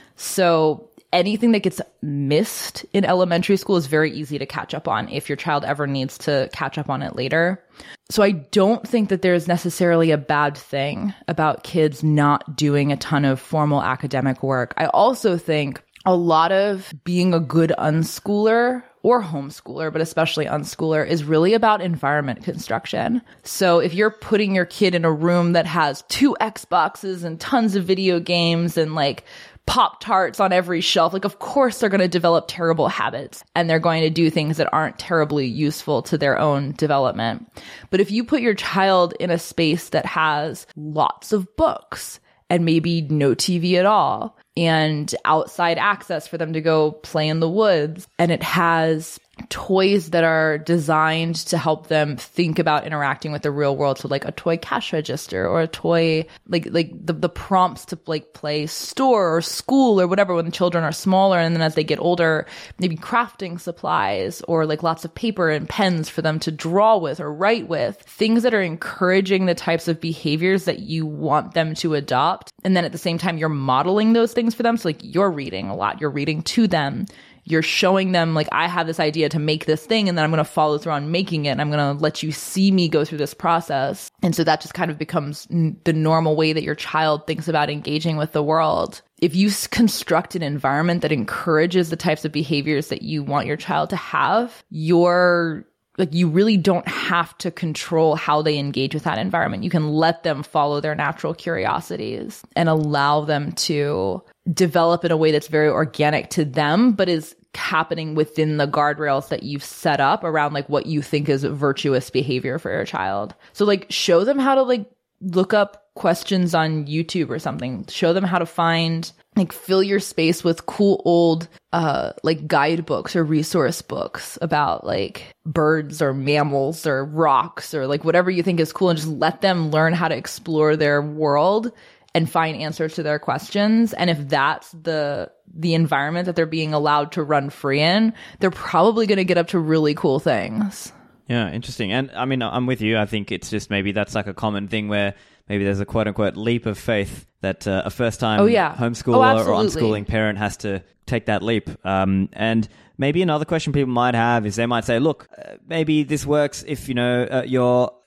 S2: So anything that gets missed in elementary school is very easy to catch up on if your child ever needs to catch up on it later. So I don't think that there's necessarily a bad thing about kids not doing a ton of formal academic work. I also think a lot of being a good unschooler or homeschooler, but especially unschooler, is really about environment construction. So if you're putting your kid in a room that has two Xboxes and tons of video games and like Pop-Tarts on every shelf, like, of course they're going to develop terrible habits and they're going to do things that aren't terribly useful to their own development. But if you put your child in a space that has lots of books and maybe no T V at all and outside access for them to go play in the woods, and it has toys that are designed to help them think about interacting with the real world. So like a toy cash register or a toy, like, like the, the prompts to like play store or school or whatever when the children are smaller. And then as they get older, maybe crafting supplies or like lots of paper and pens for them to draw with or write with, things that are encouraging the types of behaviors that you want them to adopt. And then at the same time, you're modeling those things for them. So like you're reading a lot, you're reading to them. You're showing them, like, I have this idea to make this thing, and then I'm going to follow through on making it, and I'm going to let you see me go through this process. And so that just kind of becomes n- the normal way that your child thinks about engaging with the world. If you s- construct an environment that encourages the types of behaviors that you want your child to have, you're like, you really don't have to control how they engage with that environment. You can let them follow their natural curiosities and allow them to develop in a way that's very organic to them, but is happening within the guardrails that you've set up around like what you think is virtuous behavior for your child. So like show them how to like look up questions on YouTube or something. Show them how to find, like, fill your space with cool old uh like guidebooks or resource books about like birds or mammals or rocks or like whatever you think is cool, and just let them learn how to explore their world and find answers to their questions. And if that's the the environment that they're being allowed to run free in, they're probably going to get up to really cool things.
S1: Yeah, interesting. And I mean, I'm with you. I think it's just maybe that's like a common thing where maybe there's a quote unquote leap of faith that uh, a first time
S2: oh, yeah.
S1: homeschooler
S2: oh,
S1: or unschooling parent has to take that leap. Um, and maybe another question people might have is they might say, look, uh, maybe this works if, you know, uh, you're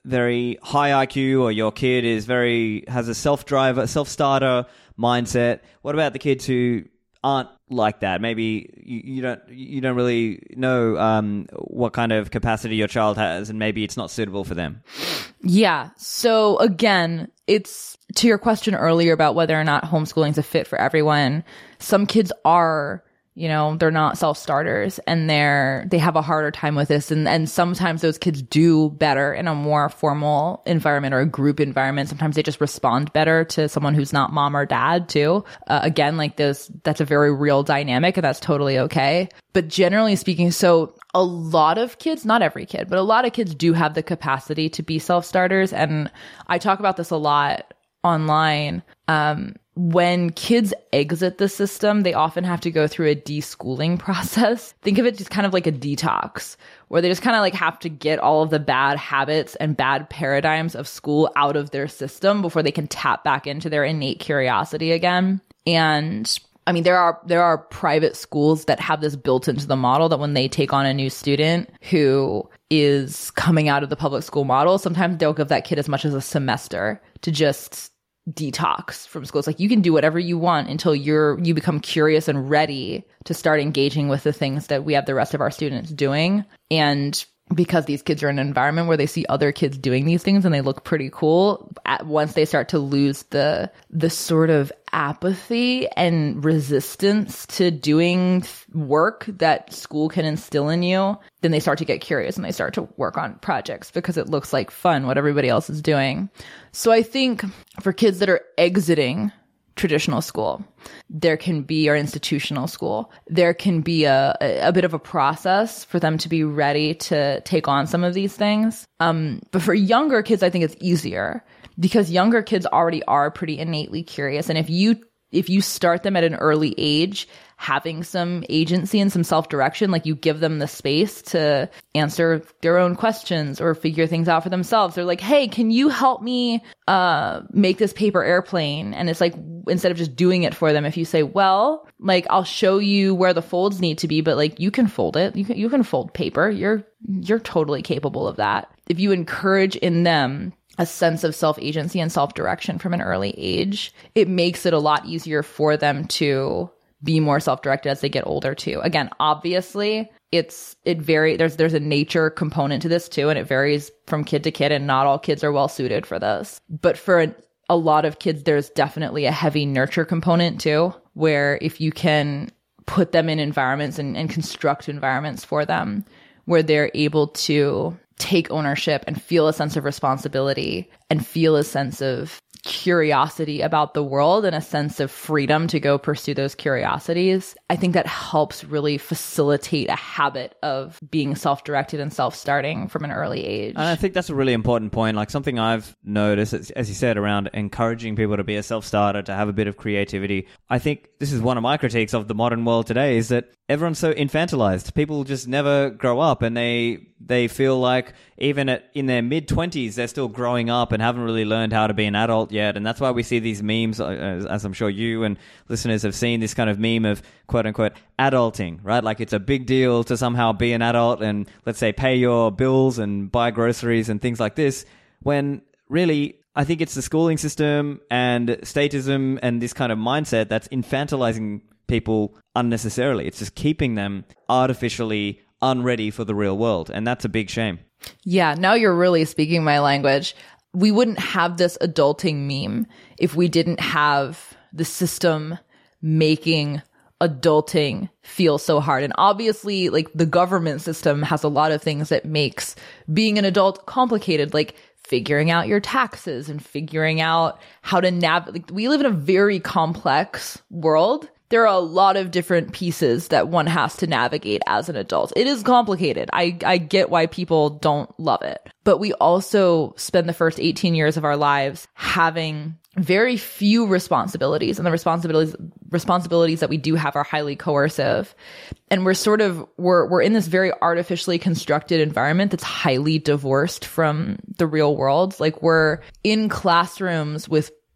S1: very high I Q, or your kid is very has a self-driver, self-starter mindset. What about the kids who aren't like that? Maybe you, you don't you don't really know um, what kind of capacity your child has, and maybe it's not suitable for them.
S2: Yeah. So again, it's to your question earlier about whether or not homeschooling is a fit for everyone. Some kids are, you know, they're not self-starters, and they're, they have a harder time with this. And, and sometimes those kids do better in a more formal environment or a group environment. Sometimes they just respond better to someone who's not mom or dad too. Uh, again, like this, that's a very real dynamic, and that's totally okay. But generally speaking, so a lot of kids, not every kid, but a lot of kids do have the capacity to be self-starters. And I talk about this a lot online. Um, when kids exit the system, they often have to go through a deschooling process. Think of it just kind of like a detox, where they just kind of like have to get all of the bad habits and bad paradigms of school out of their system before they can tap back into their innate curiosity again. And I mean, there are there are private schools that have this built into the model, that when they take on a new student who is coming out of the public school model, sometimes they'll give that kid as much as a semester to just detox from school. It's like, you can do whatever you want until you're you become curious and ready to start engaging with the things that we have the rest of our students doing. And because these kids are in an environment where they see other kids doing these things and they look pretty cool, at once they start to lose the the sort of apathy and resistance to doing work that school can instill in you, then they start to get curious and they start to work on projects because it looks like fun what everybody else is doing. So I think for kids that are exiting traditional school, there can be, or institutional school, there can be a, a bit of a process for them to be ready to take on some of these things. Um, but for younger kids, I think it's easier, because younger kids already are pretty innately curious. And if you, if you start them at an early age having some agency and some self-direction, like you give them the space to answer their own questions or figure things out for themselves. They're like, hey, can you help me uh make this paper airplane? And it's like, instead of just doing it for them, if you say, well, like, I'll show you where the folds need to be, but like, you can fold it. You can, you can fold paper. You're, you're totally capable of that. If you encourage in them a sense of self-agency and self-direction from an early age, it makes it a lot easier for them to be more self-directed as they get older too. Again, obviously, it's it vary. There's there's a nature component to this too, and it varies from kid to kid, and not all kids are well suited for this. But for a, a lot of kids, there's definitely a heavy nurture component too, where if you can put them in environments and, and construct environments for them where they're able to take ownership and feel a sense of responsibility and feel a sense of curiosity about the world and a sense of freedom to go pursue those curiosities, I think that helps really facilitate a habit of being self-directed and self-starting from an early age.
S1: And I think that's a really important point. Like, something I've noticed, as you said, around encouraging people to be a self-starter, to have a bit of creativity. I think this is one of my critiques of the modern world today, is that everyone's so infantilized. People just never grow up, and they they feel like even at, in their mid-twenties, they're still growing up and haven't really learned how to be an adult yet. And that's why we see these memes, as, as I'm sure you and listeners have seen, this kind of meme of quote-unquote adulting, right? Like, it's a big deal to somehow be an adult and, let's say, pay your bills and buy groceries and things like this, when really, I think it's the schooling system and statism and this kind of mindset that's infantilizing people unnecessarily. It's just keeping them artificially unready for the real world. And that's a big shame.
S2: Yeah, now you're really speaking my language. We wouldn't have this adulting meme if we didn't have the system making adulting feel so hard. And obviously, like, the government system has a lot of things that makes being an adult complicated, like figuring out your taxes and figuring out how to navigate. Like, we live in a very complex world. There are a lot of different pieces that one has to navigate as an adult. It is complicated. I, I get why people don't love it. But we also spend the first eighteen years of our lives having very few responsibilities. And the responsibilities responsibilities that we do have are highly coercive. And we're sort of, we're, we're in this very artificially constructed environment that's highly divorced from the real world. Like, we're in classrooms with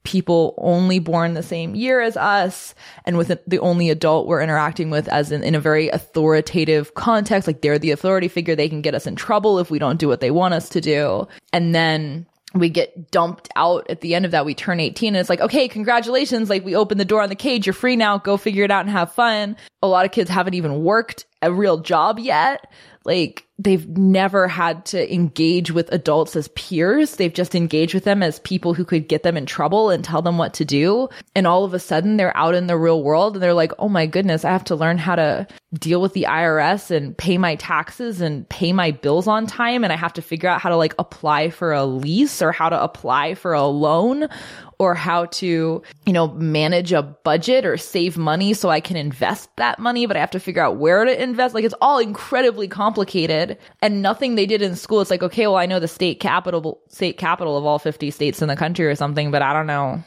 S2: people only born the same year as us and with the only adult we're interacting with as in, in a very authoritative context. Like they're the authority figure. They can get us in trouble if we don't do what they want us to do. And then we get dumped out at the end of that. We turn eighteen and it's like, okay, congratulations. Like we open the door on the cage. You're free now. Go figure it out and have fun. A lot of kids haven't even worked a real job yet. Like they've never had to engage with adults as peers. They've just engaged with them as people who could get them in trouble and tell them what to do. And all of a sudden they're out in the real world and they're like, oh my goodness, I have to learn how to deal with the I R S and pay my taxes and pay my bills on time. And I have to figure out how to like apply for a lease or how to apply for a loan or how to, you know, manage a budget or save money so I can invest that money, but I have to figure out where to invest. Like it's all incredibly complicated and nothing they did in school. It's like, okay, well, I know the state capital, state capital of all fifty states in the country or something, but I don't know.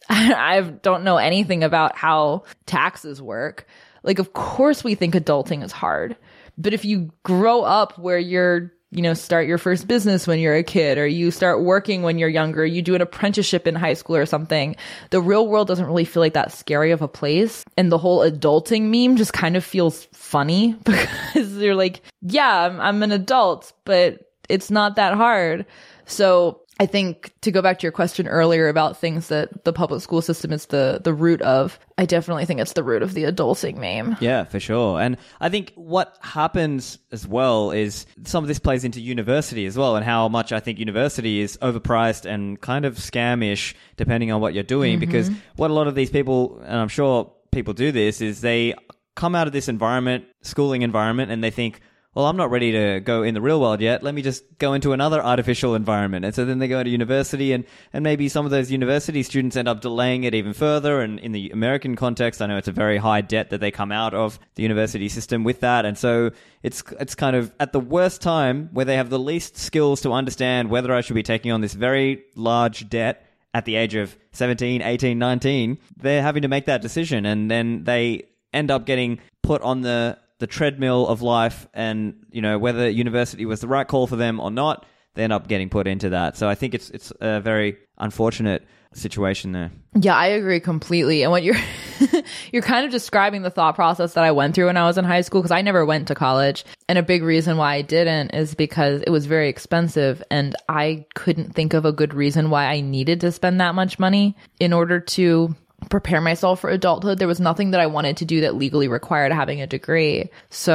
S2: I don't know anything about how taxes work. Like, of course we think adulting is hard, but if you grow up where you're, you know, start your first business when you're a kid, or you start working when you're younger, you do an apprenticeship in high school or something, the real world doesn't really feel like that scary of a place. And the whole adulting meme just kind of feels funny because you're like, yeah, I'm, I'm an adult, but it's not that hard. So I think to go back to your question earlier about things that the public school system is the, the root of, I definitely think it's the root of the adulting meme.
S1: Yeah, for sure. And I think what happens as well is some of this plays into university as well, and how much I think university is overpriced and kind of scamish depending on what you're doing. Mm-hmm. Because what a lot of these people, and I'm sure people do this, is they come out of this environment, schooling environment, and they think, well, I'm not ready to go in the real world yet. Let me just go into another artificial environment. And so then they go to university, and, and maybe some of those university students end up delaying it even further. And in the American context, I know it's a very high debt that they come out of the university system with that. And so it's it's kind of at the worst time where they have the least skills to understand whether I should be taking on this very large debt at the age of seventeen, eighteen, nineteen. They're having to make that decision. And then they end up getting put on the the treadmill of life, and you know whether university was the right call for them or not, they end up getting put into that. So I think it's it's a very unfortunate situation there.
S2: Yeah, I agree completely. And what you're you're kind of describing the thought process that I went through when I was in high school, because I never went to college, and a big reason why I didn't is because it was very expensive, and I couldn't think of a good reason why I needed to spend that much money in order to prepare myself for adulthood. There was nothing that I wanted to do that legally required having a degree.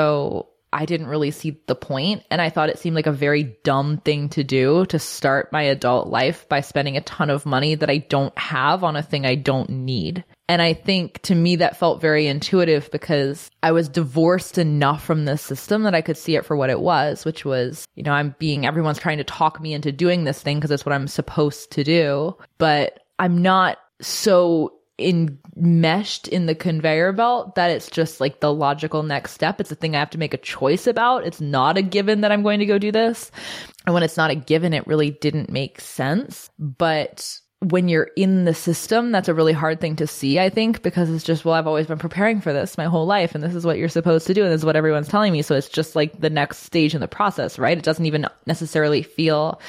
S2: So I didn't really see the point. And I thought it seemed like a very dumb thing to do, to start my adult life by spending a ton of money that I don't have on a thing I don't need. And I think to me that felt very intuitive because I was divorced enough from the system that I could see it for what it was, which was, you know, I'm being, everyone's trying to talk me into doing this thing because it's what I'm supposed to do. But I'm not so enmeshed in the conveyor belt that it's just like the logical next step. It's a thing I have to make a choice about. It's not a given that I'm going to go do this. And when it's not a given, it really didn't make sense. But when you're in the system, that's a really hard thing to see, I think, because it's just, well, I've always been preparing for this my whole life, and this is what you're supposed to do, and this is what everyone's telling me. So it's just like the next stage in the process, right? It doesn't even necessarily feel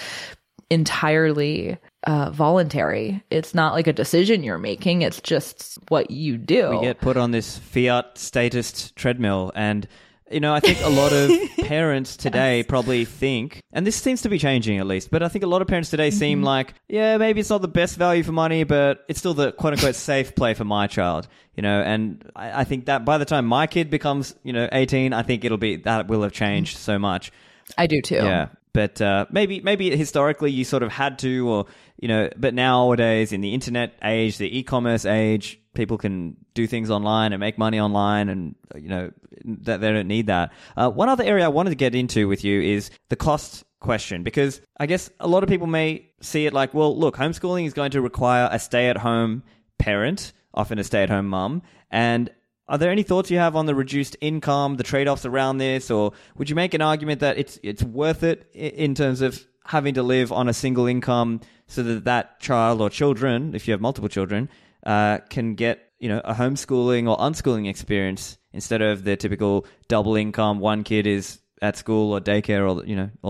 S2: entirely uh, voluntary. It's not like a decision you're making. It's just what you do.
S1: We get put on this fiat statist treadmill. And, you know, I think a lot of parents today yes. probably think, and this seems to be changing at least, but I think a lot of parents today mm-hmm. seem like, yeah, maybe it's not the best value for money, but it's still the quote unquote safe play for my child. You know, and I, I think that by the time my kid becomes, you know, eighteen, I think it'll be, that will have changed so much.
S2: I do too.
S1: Yeah. But uh, maybe maybe historically you sort of had to, or, you know, but nowadays in the internet age, the e-commerce age, people can do things online and make money online, and, you know, that they don't need that. Uh, one other area I wanted to get into with you is the cost question, because I guess a lot of people may see it like, well, look, homeschooling is going to require a stay-at-home parent, often a stay-at-home mum, and are there any thoughts you have on the reduced income, the trade-offs around this, or would you make an argument that it's it's worth it in terms of having to live on a single income so that that child or children, if you have multiple children, uh, can get, you know, a homeschooling or unschooling experience instead of the typical double income, one kid is at school or daycare all the, you know, all the time?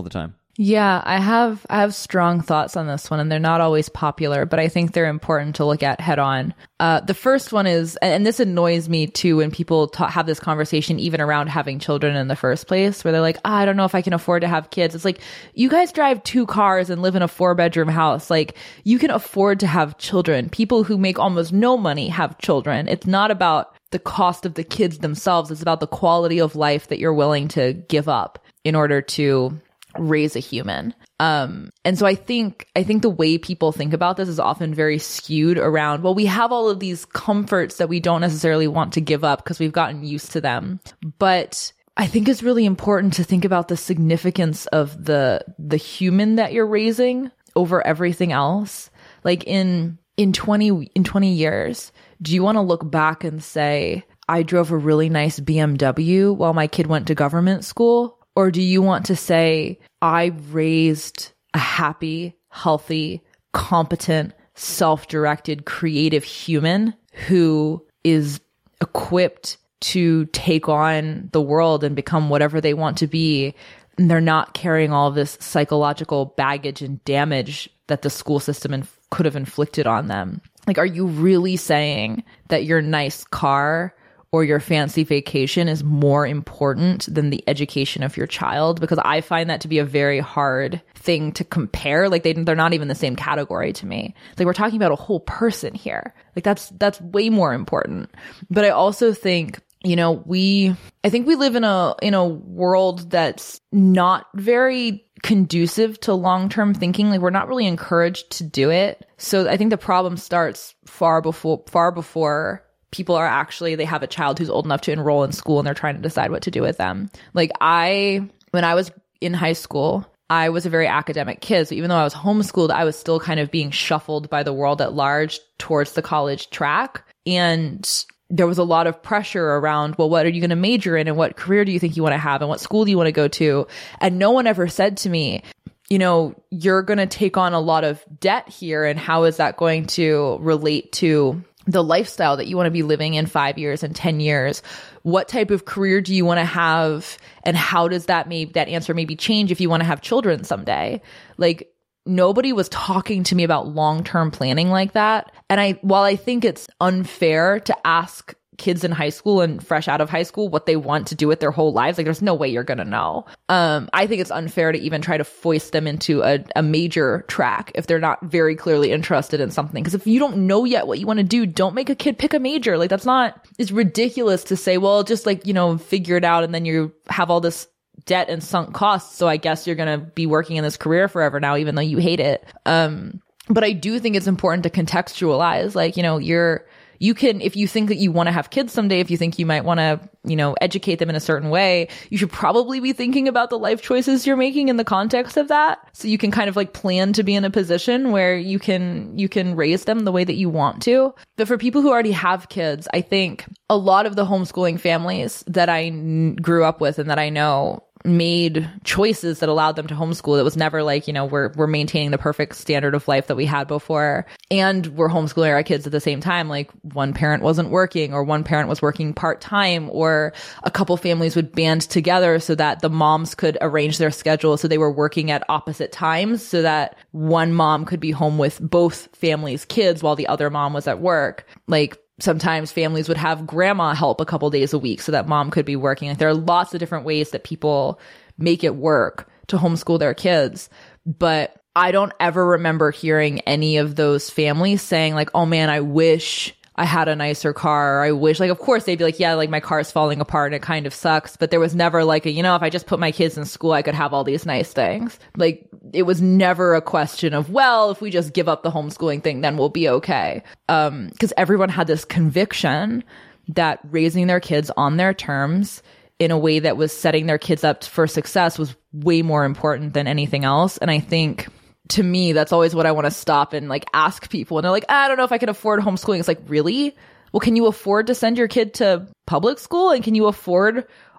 S2: Yeah, I have I have strong thoughts on this one, and they're not always popular, but I think they're important to look at head on. Uh, the first one is, and this annoys me too, when people ta- have this conversation even around having children in the first place, where they're like, ah, I don't know if I can afford to have kids. It's like, you guys drive two cars and live in a four bedroom house. Like, you can afford to have children. People who make almost no money have children. It's not about the cost of the kids themselves. It's about the quality of life that you're willing to give up in order to raise a human. Um, and so I think, I think the way people think about this is often very skewed around, well, we have all of these comforts that we don't necessarily want to give up because we've gotten used to them. But I think it's really important to think about the significance of the, the human that you're raising over everything else. Like in, in twenty, in twenty years, do you want to look back and say, I drove a really nice B M W while my kid went to government school? Or do you want to say, I raised a happy, healthy, competent, self-directed, creative human who is equipped to take on the world and become whatever they want to be, and they're not carrying all of this psychological baggage and damage that the school system inf- could have inflicted on them? Like, are you really saying that your nice car or your fancy vacation is more important than the education of your child? Because I find that to be a very hard thing to compare. Like, they, they're not even the same category to me. Like, we're talking about a whole person here. Like, that's, that's way more important. But I also think, you know, we, I think we live in a, in a world that's not very conducive to long-term thinking. Like, we're not really encouraged to do it. So I think the problem starts far before, far before people are actually, they have a child who's old enough to enroll in school and they're trying to decide what to do with them. Like, I, when I was in high school, I was a very academic kid. So even though I was homeschooled, I was still kind of being shuffled by the world at large towards the college track. And there was a lot of pressure around, well, what are you going to major in? And what career do you think you want to have? And what school do you want to go to? And no one ever said to me, you know, you're going to take on a lot of debt here. And how is that going to relate to the lifestyle that you want to be living in five years and ten years? What type of career do you want to have? And how does that maybe, that answer maybe change if you want to have children someday? Like, nobody was talking to me about long-term planning like that. And I, while I think it's unfair to ask kids in high school and fresh out of high school what they want to do with their whole lives, like, there's no way you're going to know. Um, I think it's unfair to even try to foist them into a, a major track if they're not very clearly interested in something. Because if you don't know yet what you want to do, don't make a kid pick a major. Like, that's not, it's ridiculous to say, well, just like, you know, figure it out and then you have all this debt and sunk costs. So I guess you're going to be working in this career forever now, even though you hate it. Um, but I do think it's important to contextualize, like, you know, you're, you can, if you think that you want to have kids someday, if you think you might want to, you know, educate them in a certain way, you should probably be thinking about the life choices you're making in the context of that. So you can kind of like plan to be in a position where you can, you can raise them the way that you want to. But for people who already have kids, I think a lot of the homeschooling families that I n- grew up with and that I know made choices that allowed them to homeschool. It was never like, you know, we're we're maintaining the perfect standard of life that we had before, and we're homeschooling our kids at the same time. Like, one parent wasn't working, or one parent was working part-time, or a couple families would band together so that the moms could arrange their schedule so they were working at opposite times so that one mom could be home with both families' kids while the other mom was at work. Like, sometimes families would have grandma help a couple days a week so that mom could be working. Like, there are lots of different ways that people make it work to homeschool their kids. But I don't ever remember hearing any of those families saying like, oh man, I wish I had a nicer car. Or I wish, like, of course they'd be like, yeah, like my car's falling apart and it kind of sucks. But there was never like a, you know, if I just put my kids in school, I could have all these nice things. Like, it was never a question of, well, if we just give up the homeschooling thing, then we'll be okay. Um, because everyone had this conviction that raising their kids on their terms in a way that was setting their kids up for success was way more important than anything else. And I think, to me, that's always what I want to stop and like ask people. And they're like, I don't know if I can afford homeschooling. It's like, really? Well, can you afford to send your kid to public school? And can you afford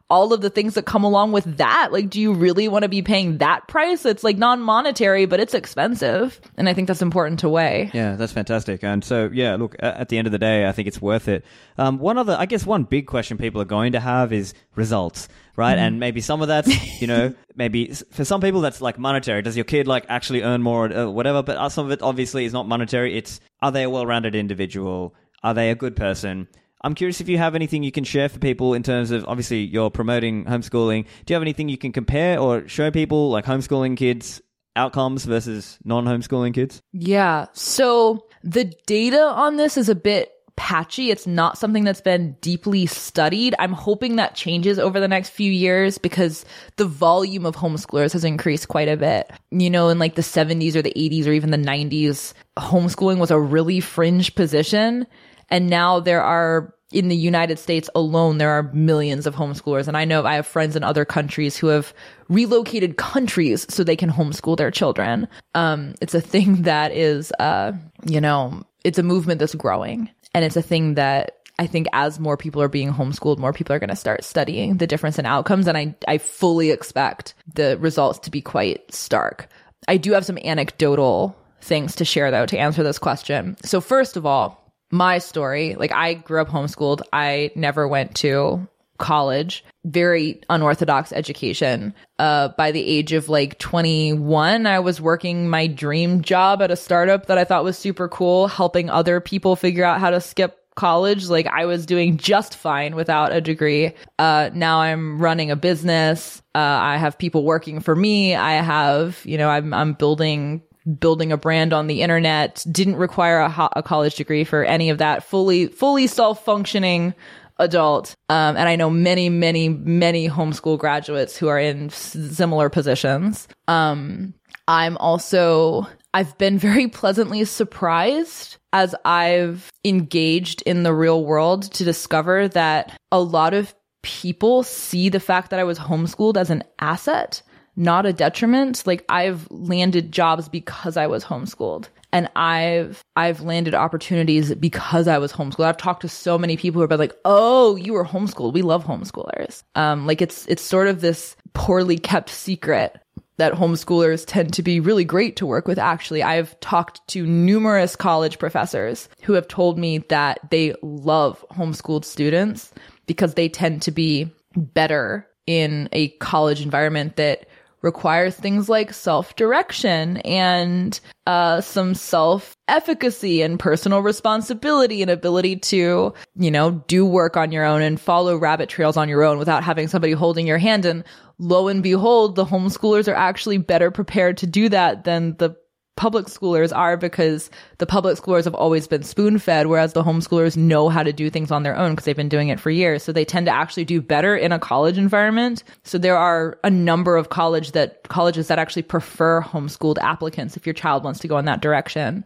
S2: all of the things that come along with that. Like, do you really want to be paying that price? It's like non-monetary, but it's expensive. And I think that's important to weigh.
S1: Yeah, that's fantastic. And so, yeah, look, at the end of the day, I think it's worth it. Um, one other, I guess one big question people are going to have is results, right? Mm. And maybe some of that's, you know, maybe for some people that's like monetary. Does your kid like actually earn more or whatever? But some of it obviously is not monetary. It's, are they a well-rounded individual? Are they a good person? I'm curious if you have anything you can share for people in terms of, obviously, you're promoting homeschooling. Do you have anything you can compare or show people, like homeschooling kids' outcomes versus non-homeschooling kids?
S2: Yeah. So the data on this is a bit patchy. It's not something that's been deeply studied. I'm hoping that changes over the next few years because the volume of homeschoolers has increased quite a bit. You know, in like the seventies or the eighties or even the nineties, homeschooling was a really fringe position. And now there are, in the United States alone, there are millions of homeschoolers. And I know I have friends in other countries who have relocated countries so they can homeschool their children. Um, it's a thing that is, uh, you know, it's a movement that's growing. And it's a thing that I think as more people are being homeschooled, more people are going to start studying the difference in outcomes. And I, I fully expect the results to be quite stark. I do have some anecdotal things to share, though, to answer this question. So first of all, my story, like I grew up homeschooled. I never went to college, very unorthodox education. Uh, by the age of like twenty-one, I was working my dream job at a startup that I thought was super cool, helping other people figure out how to skip college. Like I was doing just fine without a degree. Uh, now I'm running a business. Uh, I have people working for me. I have, you know, I'm, I'm building building a brand on the internet, didn't require a, ho- a college degree for any of that, fully, fully self-functioning adult. Um, and I know many, many, many homeschool graduates who are in s- similar positions. Um, I'm also, I've been very pleasantly surprised as I've engaged in the real world to discover that a lot of people see the fact that I was homeschooled as an asset, not a detriment. Like I've landed jobs because I was homeschooled, and I've I've landed opportunities because I was homeschooled. I've talked to so many people who have been like, "Oh, you were homeschooled. We love homeschoolers." Um, like it's it's sort of this poorly kept secret that homeschoolers tend to be really great to work with. Actually, I've talked to numerous college professors who have told me that they love homeschooled students because they tend to be better in a college environment that requires things like self-direction and uh, some self-efficacy and personal responsibility and ability to, you know, do work on your own and follow rabbit trails on your own without having somebody holding your hand. And lo and behold, the homeschoolers are actually better prepared to do that than the public schoolers are, because the public schoolers have always been spoon-fed, whereas the homeschoolers know how to do things on their own because they've been doing it for years. So they tend to actually do better in a college environment. So there are a number of college that colleges that actually prefer homeschooled applicants if your child wants to go in that direction.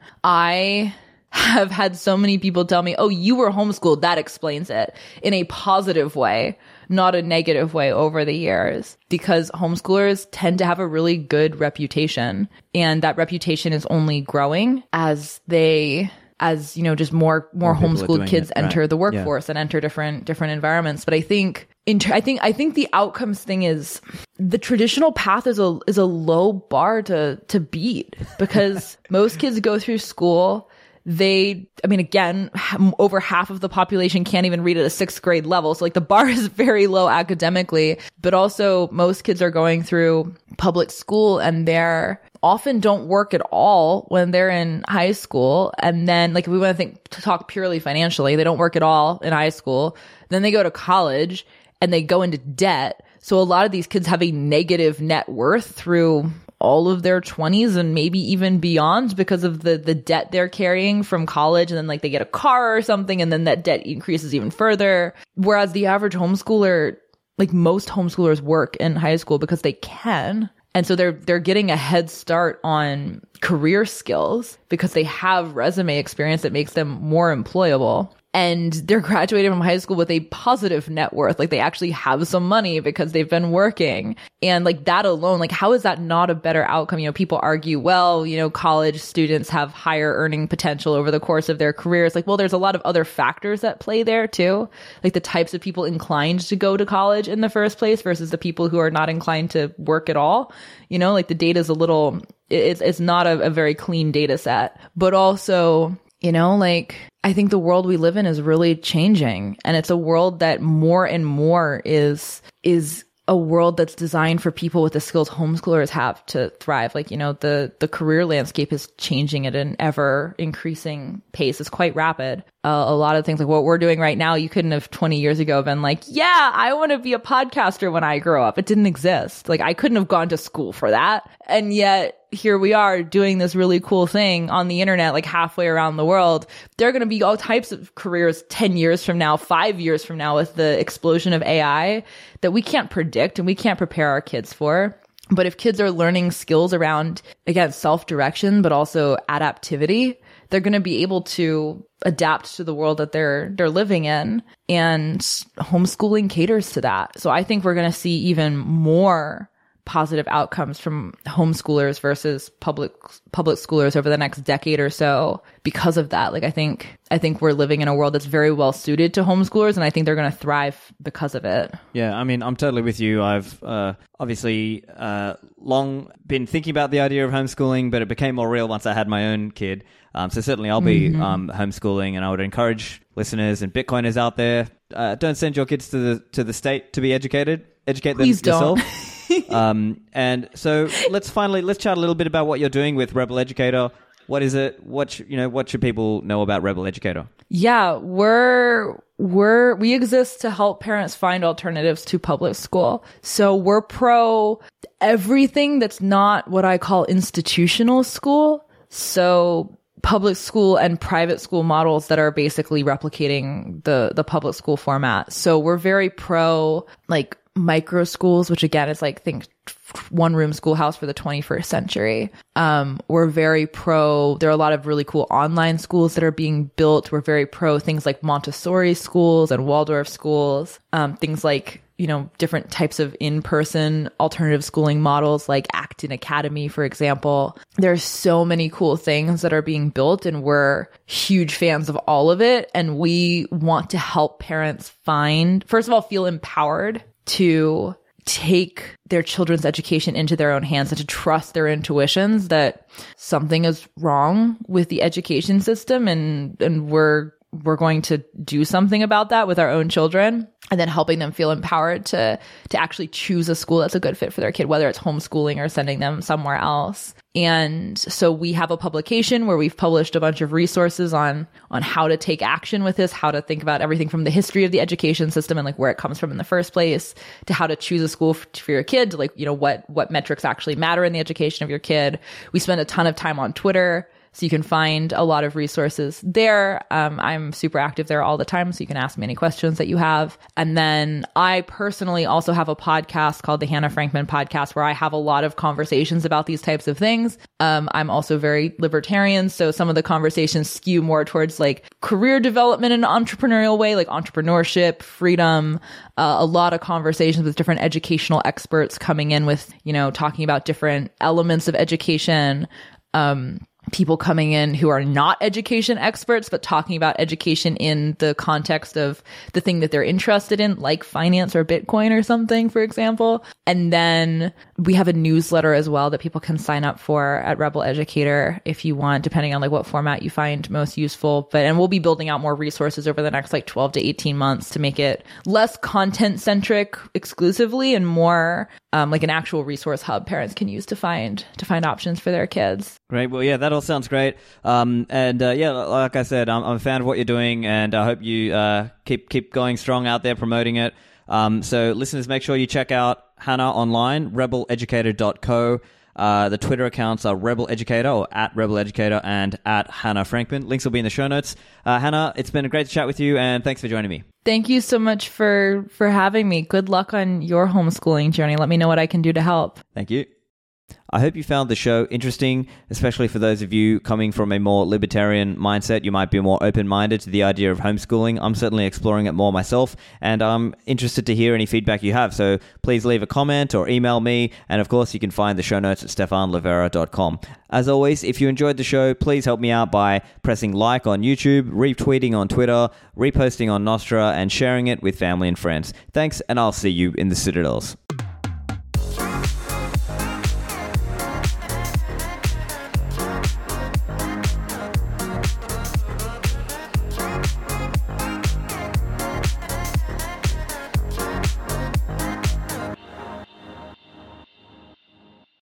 S2: I have had so many people tell me, "Oh, you were homeschooled. That explains it," in a positive way, not a negative way over the years, because homeschoolers tend to have a really good reputation, and that reputation is only growing as they, as, you know, just more, more, more homeschooled kids it, enter right. the workforce yeah. and enter different, different environments. But I think, in ter- I think, I think the outcomes thing is the traditional path is a, is a low bar to, to beat, because most kids go through school. They, I mean, again, over half of the population can't even read at a sixth grade level. So like the bar is very low academically, but also most kids are going through public school and they're often don't work at all when they're in high school. And then like, if we want to think to talk purely financially, they don't work at all in high school. Then they go to college and they go into debt. So a lot of these kids have a negative net worth through all of their twenties and maybe even beyond because of the the debt they're carrying from college. And then like they get a car or something, and then that debt increases even further. Whereas the average homeschooler, like most homeschoolers, work in high school because they can. And so they're they're getting a head start on career skills because they have resume experience that makes them more employable. and they're graduating from high school with a positive net worth. Like they actually have some money because they've been working. And like that alone, like how is that not a better outcome? You know, people argue, well, you know, college students have higher earning potential over the course of their careers. Like, well, there's a lot of other factors that play there too. Like the types of people inclined to go to college in the first place versus the people who are not inclined to work at all. You know, like the data is a little, it's, it's not a, a very clean data set, but also, you know, like I think the world we live in is really changing, and it's a world that more and more is, is a world that's designed for people with the skills homeschoolers have to thrive. Like, you know, the, the career landscape is changing at an ever increasing pace. It's quite rapid. Uh, a lot of things like what we're doing right now, you couldn't have twenty years ago been like, yeah, I want to be a podcaster when I grow up. It didn't exist. Like I couldn't have gone to school for that. And yet here we are doing this really cool thing on the internet, like halfway around the world. There are going to be all types of careers ten years from now, five years from now with the explosion of A I that we can't predict and we can't prepare our kids for. But if kids are learning skills around, again, self-direction, but also adaptivity, they're going to be able to adapt to the world that they're they're living in, and homeschooling caters to that. So I think we're going to see even more positive outcomes from homeschoolers versus public public schoolers over the next decade or so because of that. Like I think I think we're living in a world that's very well suited to homeschoolers, and I think they're going to thrive because of it.
S1: Yeah, I mean, I'm totally with you. I've uh, obviously uh, long been thinking about the idea of homeschooling, but it became more real once I had my own kid. Um, so certainly I'll be mm-hmm. um, homeschooling, and I would encourage listeners and Bitcoiners out there, uh, don't send your kids to the to the state to be educated. Educate them
S2: Please don't.
S1: yourself. um, and so let's finally let's chat a little bit about what you're doing with Rebel Educator. What is it? What sh- you know? What should people know about Rebel Educator?
S2: Yeah, we're we're we exist to help parents find alternatives to public school. So we're pro everything that's not what I call institutional school. So public school and private school models that are basically replicating the the public school format. So we're very pro like micro schools, which again is like think one room schoolhouse for the twenty-first century. Um, we're very pro. There are a lot of really cool online schools that are being built. We're very pro things like Montessori schools and Waldorf schools. Um, things like, you know, different types of in-person alternative schooling models like Acton Academy, for example. There's so many cool things that are being built, and we're huge fans of all of it. And we want to help parents find, first of all, feel empowered to take their children's education into their own hands and to trust their intuitions that something is wrong with the education system, and and we're we're going to do something about that with our own children, and then helping them feel empowered to to actually choose a school that's a good fit for their kid, whether it's homeschooling or sending them somewhere else. And so we have a publication where we've published a bunch of resources on on how to take action with this, how to think about everything from the history of the education system and like where it comes from in the first place, to how to choose a school for, for your kid, to like, you know, what what metrics actually matter in the education of your kid. We spend a ton of time on Twitter, so you can find a lot of resources there. Um, I'm super active there all the time, so you can ask me any questions that you have. And then I personally also have a podcast called the Hannah Frankman Podcast, where I have a lot of conversations about these types of things. Um, I'm also very libertarian, so some of the conversations skew more towards like career development in an entrepreneurial way, like entrepreneurship, freedom, uh, a lot of conversations with different educational experts coming in with, you know, talking about different elements of education. Um, people coming in who are not education experts, but talking about education in the context of the thing that they're interested in, like finance or Bitcoin or something, for example. And then we have a newsletter as well that people can sign up for at Rebel Educator if you want, depending on like what format you find most useful. But, and we'll be building out more resources over the next like twelve to eighteen months to make it less content centric exclusively and more um, like an actual resource hub parents can use to find, to find options for their kids.
S1: Great. Well, yeah, that all sounds great. Um, and uh, yeah, like I said, I'm, I'm a fan of what you're doing, and I hope you uh, keep keep going strong out there promoting it. Um, so listeners, make sure you check out Hannah online, rebel educator dot co. Uh, the Twitter accounts are Rebel Educator or at Rebel Educator and at Hannah Frankman. Links will be in the show notes. Uh, Hannah, it's been a great chat with you, and thanks for joining me.
S2: Thank you so much for, for having me. Good luck on your homeschooling journey. Let me know what I can do to help.
S1: Thank you. I hope you found the show interesting, especially for those of you coming from a more libertarian mindset. You might be more open-minded to the idea of homeschooling. I'm certainly exploring it more myself, and I'm interested to hear any feedback you have. So please leave a comment or email me. And of course, you can find the show notes at stefan livera dot com. As always, if you enjoyed the show, please help me out by pressing like on YouTube, retweeting on Twitter, reposting on Nostra, and sharing it with family and friends. Thanks, and I'll see you in the Citadels.